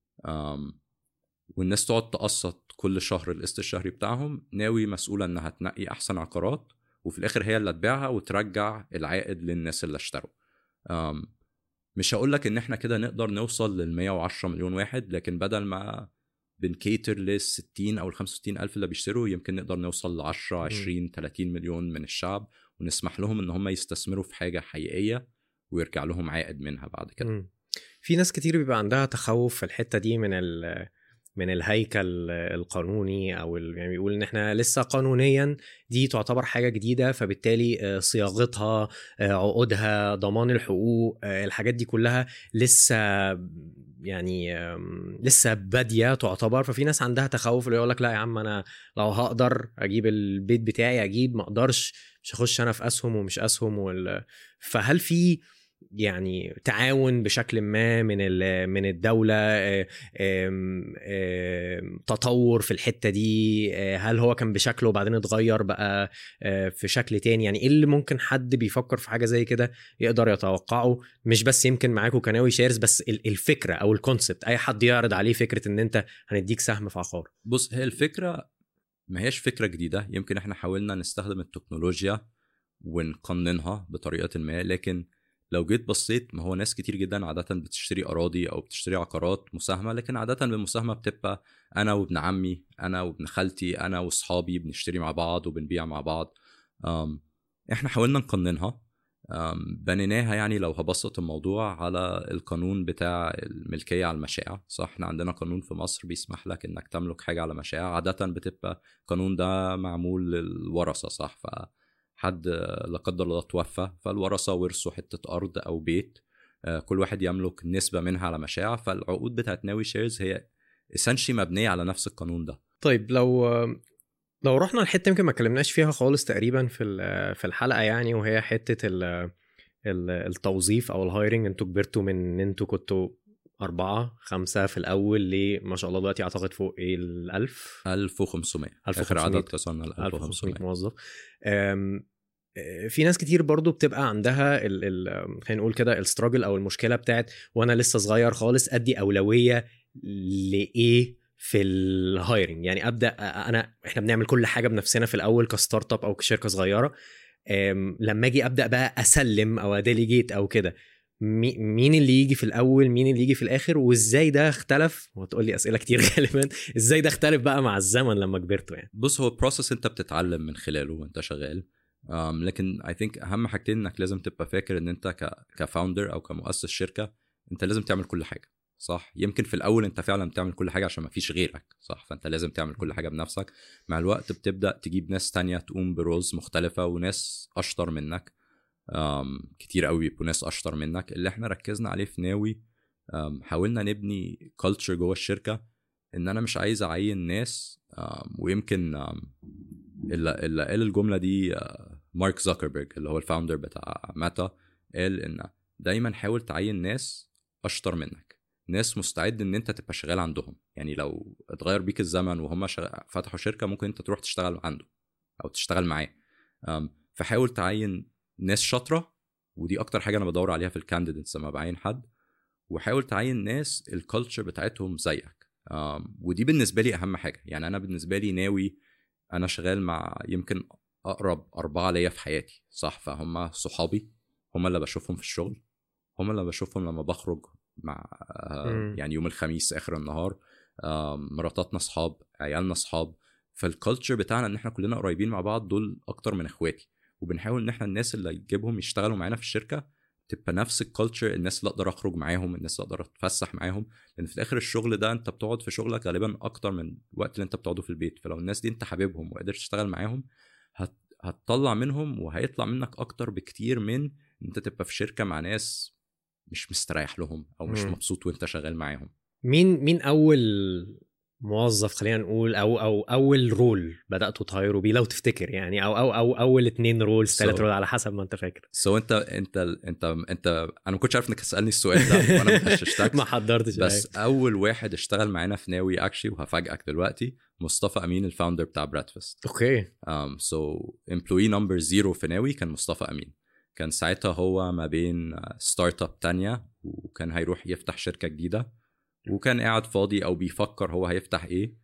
والناس تقعد تقسط كل شهر القسط الشهري بتاعهم. ناوي مسؤولة انها تنقي احسن عقارات، وفي الاخر هي اللي تبيعها وترجع العائد للناس اللي اشتروا. مش هقولك ان احنا كده نقدر نوصل لل110 مليون واحد، لكن بدل ما بنكيتر لل60 او ال65 الف اللي بيشتروا، يمكن نقدر نوصل ل10 20 30 مليون من الشعب، ونسمح لهم ان هم يستثمروا في حاجة حقيقية ويرجع لهم عائد منها بعد كده. في ناس كتير بيبقى عندها تخوف في الحتة دي من الهيكل القانوني، او يعني بيقول ان احنا لسه قانونيا دي تعتبر حاجة جديدة، فبالتالي صياغتها، عقودها، ضمان الحقوق، الحاجات دي كلها لسه يعني لسه بادية تعتبر. ففي ناس عندها تخوف اللي يقول لك لا يا عم، انا لو هقدر اجيب البيت بتاعي اجيب، ما اقدرش مش هخش انا في اسهم ومش اسهم فهل في يعني تعاون بشكل ما من الدولة، تطور في الحتة دي؟ هل هو كان بشكله وبعدين اتغير بقى في شكل تاني؟ يعني ايه اللي ممكن حد بيفكر في حاجة زي كده يقدر يتوقعه؟ مش بس يمكن معاكم كناوي شيرز، بس الفكرة او الكونسبت، اي حد يعرض عليه فكرة ان انت هنديك سهم في عقار. بص، هي الفكرة ما هيش فكرة جديدة، يمكن احنا حاولنا نستخدم التكنولوجيا ونقننها بطريقة ما، لكن لو جيت بصيت، ما هو ناس كتير جدا عادة بتشتري أراضي أو بتشتري عقارات مساهمة، لكن عادة بالمساهمة بتبقى أنا وابن عمي، أنا وابن خالتي، أنا وصحابي بنشتري مع بعض وبنبيع مع بعض. إحنا حاولنا نقننها، بنيناها. يعني لو هبسط الموضوع على القانون بتاع الملكية على المشاع، صح، احنا عندنا قانون في مصر بيسمح لك انك تملك حاجة على مشاع. عادة بتبقى القانون ده معمول للورثة، صح، حد لا قدر الله توفى، فالورثة ورثوا حتة أرض أو بيت، كل واحد يملك نسبة منها على مشاع. فالعقود بتاعت ناوي شيرز هي اسانشي مبنية على نفس القانون ده. طيب لو رحنا الحتة يمكن ما اتكلمناش فيها خالص تقريبا في الحلقة، يعني وهي حتة التوظيف أو الهايرنج. انتوا كبرتوا من ان انتوا كنتوا 4-5 في الأول ما شاء الله دلوقتي أعتقد فوق 1500 آخر عدد كسرنا 1500 موظف. في ناس كتير برضو بتبقى عندها خلينا نقول كده الستراجل أو المشكلة بتاعت وأنا لسه صغير خالص أدي أولوية لإيه في الهايرنج. يعني أبدأ إحنا بنعمل كل حاجة بنفسنا في الأول كستارت اب أو كشركة صغيرة، لما أجي أبدأ بقى أسلم أو أديليجيت أو كده، مين اللي يجي في الاول، مين اللي يجي في الاخر، وازاي ده اختلف؟ وهتقول لي اسئله كتير غالبا، ازاي ده اختلف بقى مع الزمن لما كبرتوا يعني؟ بص، هو بروسس انت بتتعلم من خلاله وانت شغال، لكن I think اهم حاجتين انك لازم تبقى فاكر ان انت كفاوندر او كمؤسس شركه انت لازم تعمل كل حاجه، صح. يمكن في الاول انت فعلا بتعمل كل حاجه عشان ما فيش غيرك، صح، فانت لازم تعمل كل حاجه بنفسك. مع الوقت بتبدا تجيب ناس تانية تقوم برولز مختلفه، وناس اشطر منك، كتير قوي بيبقوا ناس اشطر منك. اللي احنا ركزنا عليه في ناوي، حاولنا نبني كلتشر جوه الشركه، ان انا مش عايز اعين ناس، ويمكن اللي قال الجمله دي مارك زوكربيرج اللي هو الفاوندر بتاع ميتا، قال ان دايما حاول تعين ناس اشطر منك، ناس مستعد ان انت تبقى شغال عندهم. يعني لو اتغير بيك الزمن وهم فتحوا شركه، ممكن انت تروح تشتغل عنده او تشتغل معاه. فحاول تعين ناس شاطره ودي اكتر حاجه انا بدور عليها في الكانديديتس لما بعين حد، وحاول تعين ناس الكالتشر بتاعتهم زيك. ودي بالنسبه لي اهم حاجه. يعني انا بالنسبه لي ناوي، انا شغال مع يمكن اقرب 4 ليا في حياتي، صح؟ فهم صحابي، هم اللي بشوفهم في الشغل، هم اللي بشوفهم لما بخرج مع يعني يوم الخميس اخر النهار، مراتاتنا صحاب، عيالنا صحاب. فالكالتشر بتاعنا ان احنا كلنا قريبين مع بعض، دول اكتر من اخواتي. وبنحاول ان احنا الناس اللي يجيبهم يشتغلوا معانا في الشركه تبقى نفس الكالتشر، الناس اللي اقدر اخرج معاهم، الناس اللي اقدر اتفسح معاهم. لان في الاخر الشغل ده انت بتقعد في شغلك غالبا اكتر من الوقت اللي انت بتقعده في البيت. فلو الناس دي انت حاببهم وقدرت تشتغل معاهم، هتطلع منهم وهيطلع منك اكتر بكتير من انت تبقى في شركه مع ناس مش مستريح لهم او مش مبسوط وانت شغال معاهم. مين اول موظف خلينا نقول او اول رول بداتوا تهايروا بيه لو تفتكر يعني، او اول 2 رولز 3 رول على حسب ما انت فاكر؟ انت انا ما كنتش عارف انك تسالني السؤال ده وانا ما اشتغلت ما حضرتش بس اول واحد اشتغل معانا في ناوي اكشلي، وهفاجئك دلوقتي، مصطفى امين الفاوندر بتاع بريدفاست. اوكي. سو امبلوي نمبر 0 في ناوي كان مصطفى امين. كان ساعتها هو ما بين ستارت اب تانية، وكان هيروح يفتح شركه جديده، وكان قاعد فاضي او بيفكر هو هيفتح ايه.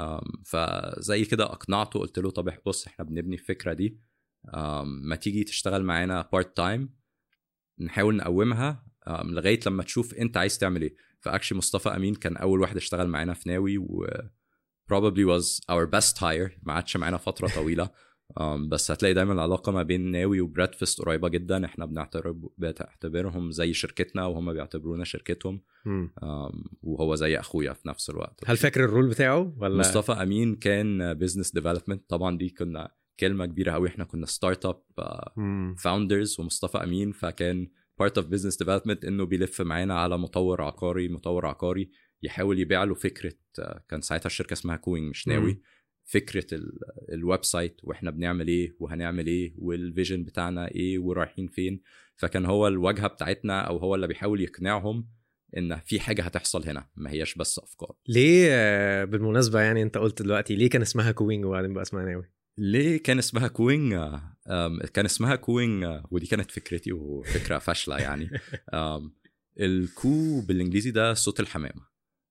فزي كده اقنعته، قلت له طب بص احنا بنبني الفكره دي، ما تيجي تشتغل معانا بارت تايم نحاول نقومها لغايه لما تشوف انت عايز تعمل ايه. فاكشلي مصطفى امين كان اول واحد اشتغل معانا في ناوي، و probably was our best hire. ما عادش معانا فتره طويله. بس هتلاقي دايما العلاقه ما بين ناوي وبريدفاست قريبه جدا. احنا بنعتبرهم زي شركتنا وهم بيعتبرونا شركتهم. وهو زي اخويا في نفس الوقت. هل فاكر الرول بتاعه ولا؟ مصطفى امين كان بيزنس ديفلوبمنت. طبعا دي كنا كلمه كبيره قوي، احنا كنا ستارت اب فاوندرز ومصطفى امين، فكان بارت اوف بيزنس ديفلوبمنت انه بيلف معانا على مطور عقاري يحاول يبيع له فكره. كان ساعتها الشركه اسمها كوينج مش ناوي. فكره الويب سايت واحنا بنعمل ايه وهنعمل ايه والفيجن بتاعنا ايه ورايحين فين. فكان هو الواجهه بتاعتنا، او هو اللي بيحاول يقنعهم ان في حاجه هتحصل هنا، ما هياش بس افكار. ليه بالمناسبه يعني انت قلت دلوقتي ليه كان اسمها كوينج وبعدين بقى اسمها ناوي؟ ليه كان اسمها كوينج؟ كان اسمها كوينج ودي كانت فكرتي وفكره فاشله يعني. الكو بالانجليزي ده صوت الحمامه.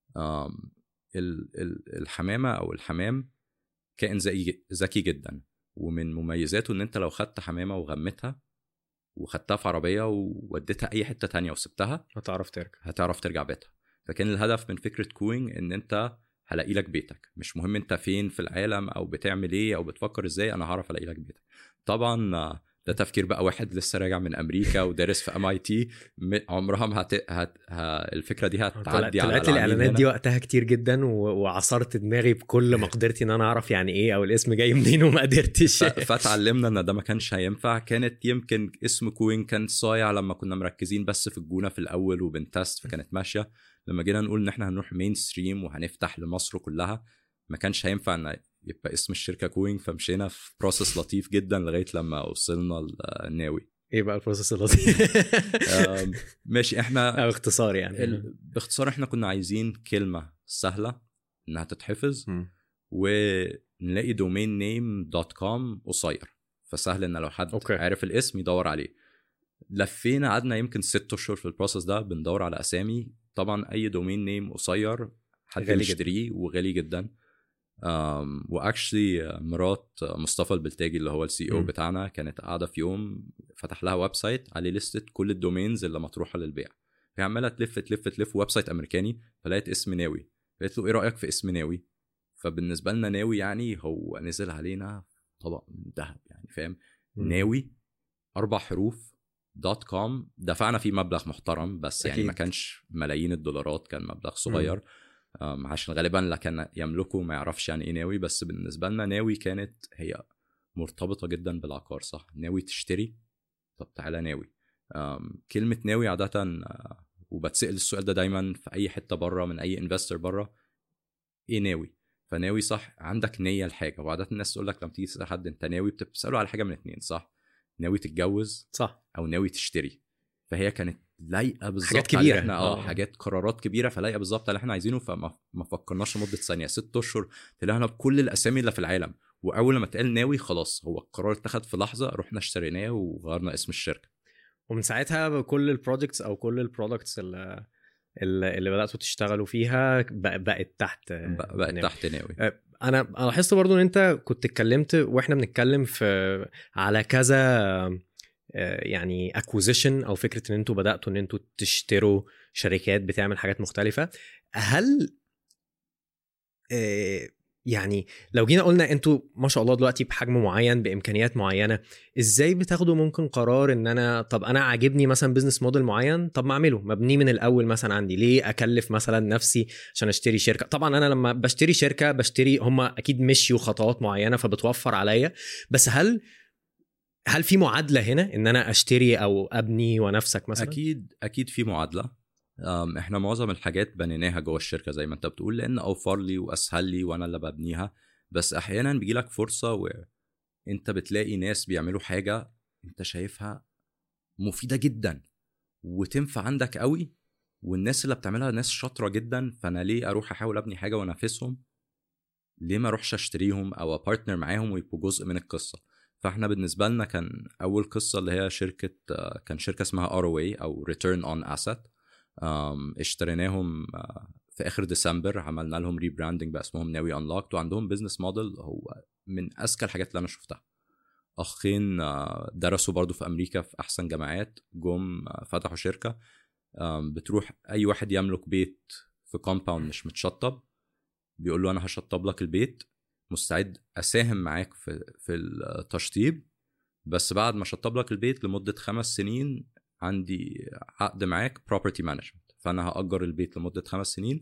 الحمامه او الحمام كائن ذكي جدا، ومن مميزاته ان انت لو خدت حمامه وغمتها وخدتها في عربيه ووديتها اي حته تانية وسبتها هتعرف ترجع بيتها. فكان الهدف من فكره كوينج ان انت هلاقي لك بيتك، مش مهم انت فين في العالم او بتعمل ايه او بتفكر ازاي، انا هعرف الاقي لك بيتك. طبعا ده تفكير بقى واحد لسه راجع من امريكا ودارس في MIT. عمرها ما الفكره دي هتعدي على طلعت الاعلانات دي وقتها كتير جدا، وعصرت دماغي بكل مقدرتي ان انا اعرف يعني ايه او الاسم جاي منين وما قدرتش. فتعلمنا ان ده ما كانش هينفع. كانت يمكن اسم كوين كان صايع لما كنا مركزين بس في الجونه في الاول وبنتست، فكانت ماشيه. لما جينا نقول ان احنا هنروح مين ستريم وهنفتح لمصر كلها، ما كانش هينفع ان يبقى اسم الشركه كوينج. فمشينا في بروسس لطيف جدا لغايه لما وصلنا لناوي. ايه بقى البروسس اللطيف؟ ماشي. احنا باختصار يعني باختصار احنا كنا عايزين كلمه سهله انها تتحفظ، ونلاقي دومين نيم .com قصير، فسهل ان لو حد عارف الاسم يدور عليه. لفينا قعدنا يمكن 6 اشهر في البروسس ده بندور على اسامي. طبعا اي دومين نيم قصير حد يشتريه وغالي جدا. واكشلي مرات مصطفى البلتاجي اللي هو الCEO بتاعنا كانت قاعده في يوم فتح لها ويب سايت عليه لستة كل الدومينز اللي مطروحه للبيع. هي عماله تلف ويب سايت امريكاني، فلقيت اسم ناوي. قالت له ايه رايك في اسم ناوي؟ فبالنسبه لنا ناوي يعني هو نزل علينا طبق ذهب يعني، فاهم؟ ناوي 4 حروف .com. دفعنا فيه مبلغ محترم بس يعني ما كانش ملايين الدولارات، كان مبلغ صغير. عشان غالبا لا كان يملكه ما يعرفش يعني ايه ناوي. بس بالنسبه لنا ناوي كانت هي مرتبطه جدا بالعقار. صح، ناوي تشتري، طب تعالى ناوي. كلمه ناوي عاده وبتسأل السؤال ده دايما في اي حته بره من اي انفستر بره، ايه ناوي؟ فناوي صح، عندك نيه لحاجه. وعاده الناس تقول لك لما تيجي تسال حد انت ناوي بتساله على حاجه من 2، صح؟ ناوي تتجوز صح او ناوي تشتري. فهي كانت لايقه بالظبط، حاجات كبيره احنا حاجات قرارات كبيره، فلايقه بالظبط اللي احنا عايزينه. فما فكرناش لمده ثانيه. 6 اشهر طلعنا بكل الاسامي اللي في العالم، واول ما اتقال ناوي خلاص هو القرار اتخذ في لحظه. رحنا اشتريناه وغيرنا اسم الشركه. ومن ساعتها كل البروجكتس او كل البرودكتس اللي بداتوا تشتغلوا فيها بقت تحت بقت تحت ناوي. انا لاحظت برضو ان انت كنت اتكلمت واحنا بنتكلم في على كذا يعني acquisition او فكره ان انتوا بداتوا ان انتوا تشتروا شركات بتعمل حاجات مختلفه. هل يعني لو جينا قلنا انتوا ما شاء الله دلوقتي بحجم معين بامكانيات معينه، ازاي بتاخدوا ممكن قرار ان انا عاجبني مثلا بزنس موديل معين، طب ما اعمله مبني من الاول مثلا عندي، ليه اكلف مثلا نفسي عشان اشتري شركه؟ طبعا انا لما بشتري شركه بشتري هم اكيد مشيوا خطوات معينه فبتوفر عليا، بس هل في معادله هنا ان انا اشتري او ابني ونفسك مثلا؟ اكيد في معادله. احنا معظم الحاجات بنيناها جوه الشركه زي ما انت بتقول، لان اوفر لي واسهل لي وانا اللي ببنيها. بس احيانا بيجيلك فرصه وانت بتلاقي ناس بيعملوا حاجه انت شايفها مفيده جدا وتنفع عندك قوي، والناس اللي بتعملها ناس شاطره جدا، فانا ليه اروح احاول ابني حاجه وانافسهم؟ ليه ما اروحش اشتريهم او ابارتنر معاهم ويبقوا جزء من القصه؟ فاحنا بالنسبه لنا كان اول قصه اللي هي كان شركه اسمها ROA او Return on Asset. اشتريناهم في اخر ديسمبر، عملنا لهم ريبراندنج باسمهم ناوي انلوكت، وعندهم بيزنس موديل هو من اذكى الحاجات اللي انا شفتها. اخين درسوا برضو في امريكا في احسن جامعات، جم فتحوا شركه بتروح اي واحد يملك بيت في كومباوند مش متشطب، بيقول له انا هشطب لك البيت، مستعد اساهم معاك في التشطيب، بس بعد ما شطب لك البيت لمده 5 سنين عندي عقد معاك property management، فانا هأجر البيت لمده 5 سنين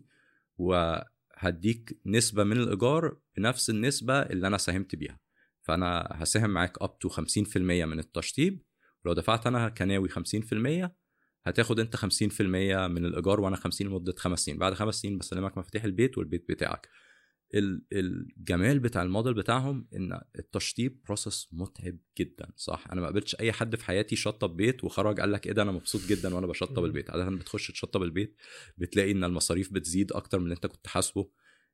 وهديك نسبه من الايجار بنفس النسبه اللي انا ساهمت بيها، فانا هساهم معاك up to 50% من التشطيب، ولو دفعت انا كناوي 50% هتاخد انت 50% من الايجار وانا 50 لمده 5 سنين، بعد 5 سنين بسلمك مفاتيح البيت والبيت بتاعك. الجمال بتاع الموديل بتاعهم ان التشطيب بروسس متعب جدا، صح؟ انا ما قابلتش اي حد في حياتي شطب بيت وخرج قال لك ايه ده انا مبسوط جدا وانا بشطب البيت. عاده بتخش تشطب البيت بتلاقي ان المصاريف بتزيد اكتر من اللي انت كنت حاسبه،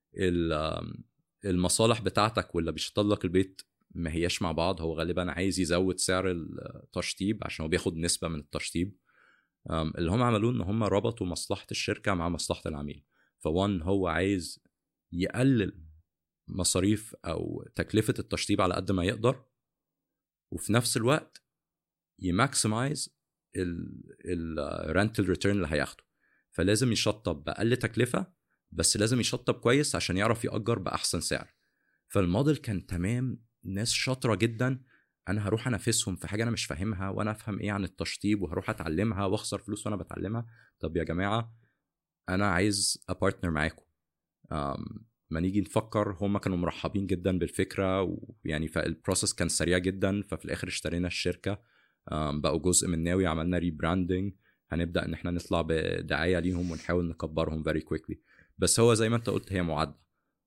المصالح بتاعتك واللي بيشطب لك البيت ما هياش مع بعض، هو غالبا عايز يزود سعر التشطيب عشان هو بياخد نسبة من التشطيب. اللي هم عملوه ان هم ربطوا مصلحة الشركة مع مصلحة العميل، فوان هو عايز يقلل مصاريف او تكلفة التشطيب على قد ما يقدر، وفي نفس الوقت يماكسمايز الرنتل ريتيرن اللي هياخده، فلازم يشطب بأقل تكلفة بس لازم يشطب كويس عشان يعرف يأجر بأحسن سعر. فالموديل كان تمام، ناس شاطرة جدا، انا هروح انافسهم في حاجة انا مش فاهمها وانا افهم ايه عن التشطيب وهروح اتعلمها واخسر فلوس وانا بتعلمها؟ طب يا جماعة انا عايز ابارتنر معاكم. ما نيجي نفكر هم كانوا مرحبين جدا بالفكرة، ويعني فالبروسس كان سريع جدا، ففي الاخر اشترينا الشركة، بقوا جزء من ناوي، عملنا ريبراندنج، هنبدأ ان احنا نطلع بدعاية ليهم ونحاول نكبرهم very quickly. بس هو زي ما انت قلت هي معادلة،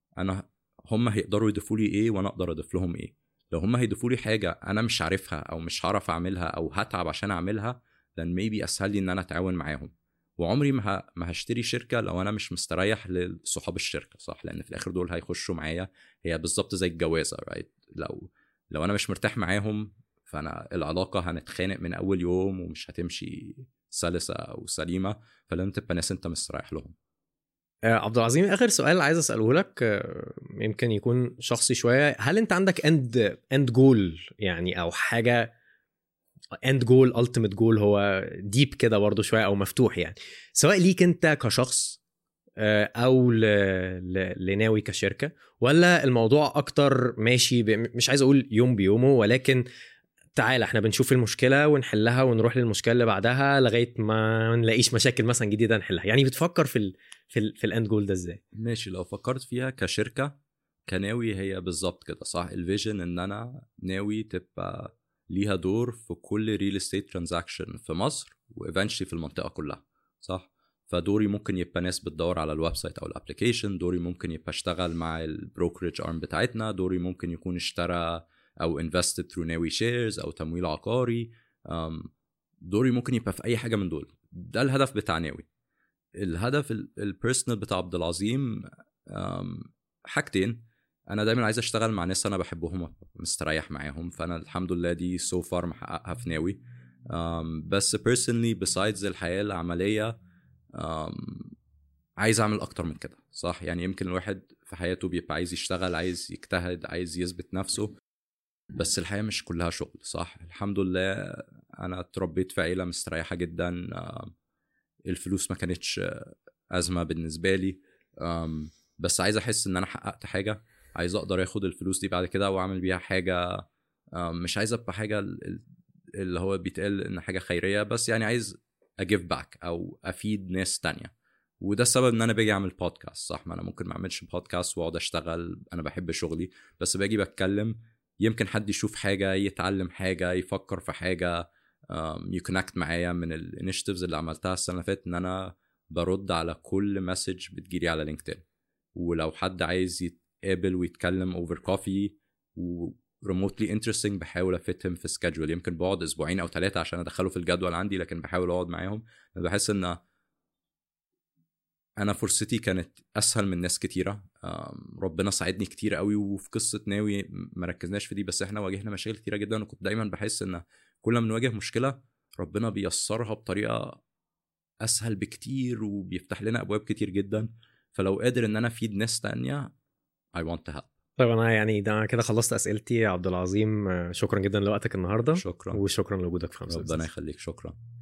هم هيقدروا يضيفوا لي ايه وانا اقدر اضيف لهم ايه. لو هم هيضيفوا لي حاجة انا مش عارفها او مش هعرف اعملها او هتعب عشان اعملها، لان maybe اسهل لي ان انا اتعاون معاهم. وعمري ما هشتري شركة لو انا مش مستريح لصحاب الشركة، صح؟ لان في الاخر دول هيخشوا معايا، هي بالظبط زي الجوازة right؟ لو انا مش مرتاح معاهم فانا العلاقة هنتخانق من اول يوم ومش هتمشي سلسة او سليمة، فلازم تبقى ناس انت مستريح لهم. عبد العظيم، اخر سؤال عايز اساله لك يمكن يكون شخصي شويه، هل انت عندك اند جول يعني، او حاجه اند جول التيميت جول هو ديب كده برضو شويه او مفتوح يعني، سواء ليك انت كشخص او لناوي كشركه، ولا الموضوع اكتر ماشي مش عايز اقول يوم بيومه، ولكن تعالى احنا بنشوف المشكله ونحلها ونروح للمشكله اللي بعدها لغايه ما نلاقيش مشاكل مثلا جديده نحلها؟ يعني بتفكر في الاند جول ده ازاي؟ ماشي، لو فكرت فيها كشركه كناوي هي بالظبط كده، صح؟ الفيجن ان انا ناوي تبقى ليها دور في كل ريل استيت ترانزاكشن في مصر وايفنشلي في المنطقه كلها، صح؟ فدوري ممكن يبقى ناس بتدور على الويب سايت او الابلكيشن، دوري ممكن يبقى اشتغل مع البروكرج ارم بتاعتنا، دوري ممكن يكون اشترى او invested through ناوي شيرز او تمويل عقاري، دوري ممكن يبقى في اي حاجه من دول. ده الهدف بتاع ناوي. الهدف البيرسونال بتاع عبد العظيم حاجتين، انا دايما عايز اشتغل مع ناس انا بحبهم مستريح معاهم، فانا الحمد لله دي سو فار محققها في ناوي. بس personally besides الحياة العملية عايز اعمل اكتر من كده صح. يعني يمكن الواحد في حياته بيبقى عايز يشتغل، عايز يجتهد، عايز يثبت نفسه، بس الحياة مش كلها شغل صح. الحمد لله انا اتربيت في عيلة مستريحة جدا، الفلوس ما كانتش أزمة بالنسبة لي، بس عايز أحس إن أنا حققت حاجة، عايز أقدر أخد الفلوس دي بعد كده وأعمل بيها حاجة. مش عايز أبقى حاجة اللي هو بيتقال إن حاجة خيرية، بس يعني عايز أجيف باك أو أفيد ناس تانية. وده السبب إن أنا باجي أعمل بودكاست صح. ما أنا ممكن ما أعملش بودكاست وأقعد أشتغل، أنا بحب شغلي، بس باجي بتكلم يمكن حد يشوف حاجة، يتعلم حاجة، يفكر في حاجة، يكونكت معايا. من الانيشيتيفز اللي عملتها السنة اللي فاتت إن أنا برد على كل مسج بتجيلي على لينكدين، ولو حد عايز يتقابل ويتكلم اوفر كوفي وريموتلي انترستنج بحاول افتهم في سكادجول. يمكن بقعد 2 أو 3 عشان ادخله في الجدول عندي، لكن بحاول اقعد معاهم. بحس ان انا فرصتي كانت اسهل من ناس كتيره. ربنا ساعدني كتير قوي. وفي قصه ناوي ما ركزناش في دي، بس احنا واجهنا مشاكل كتيره جدا، وكنت دايما بحس ان كل ما بنواجه مشكله ربنا بيسرها بطريقه اسهل بكتير وبيفتح لنا ابواب كتير جدا. فلو قادر ان انا افيد ناس تانية I want to help. طيب انا يعني ده كده خلصت اسئلتي يا عبد العظيم. شكرا جدا لوقتك النهارده. شكرا. وشكرا لوجودك في 5 ربنا يخليك. شكرا.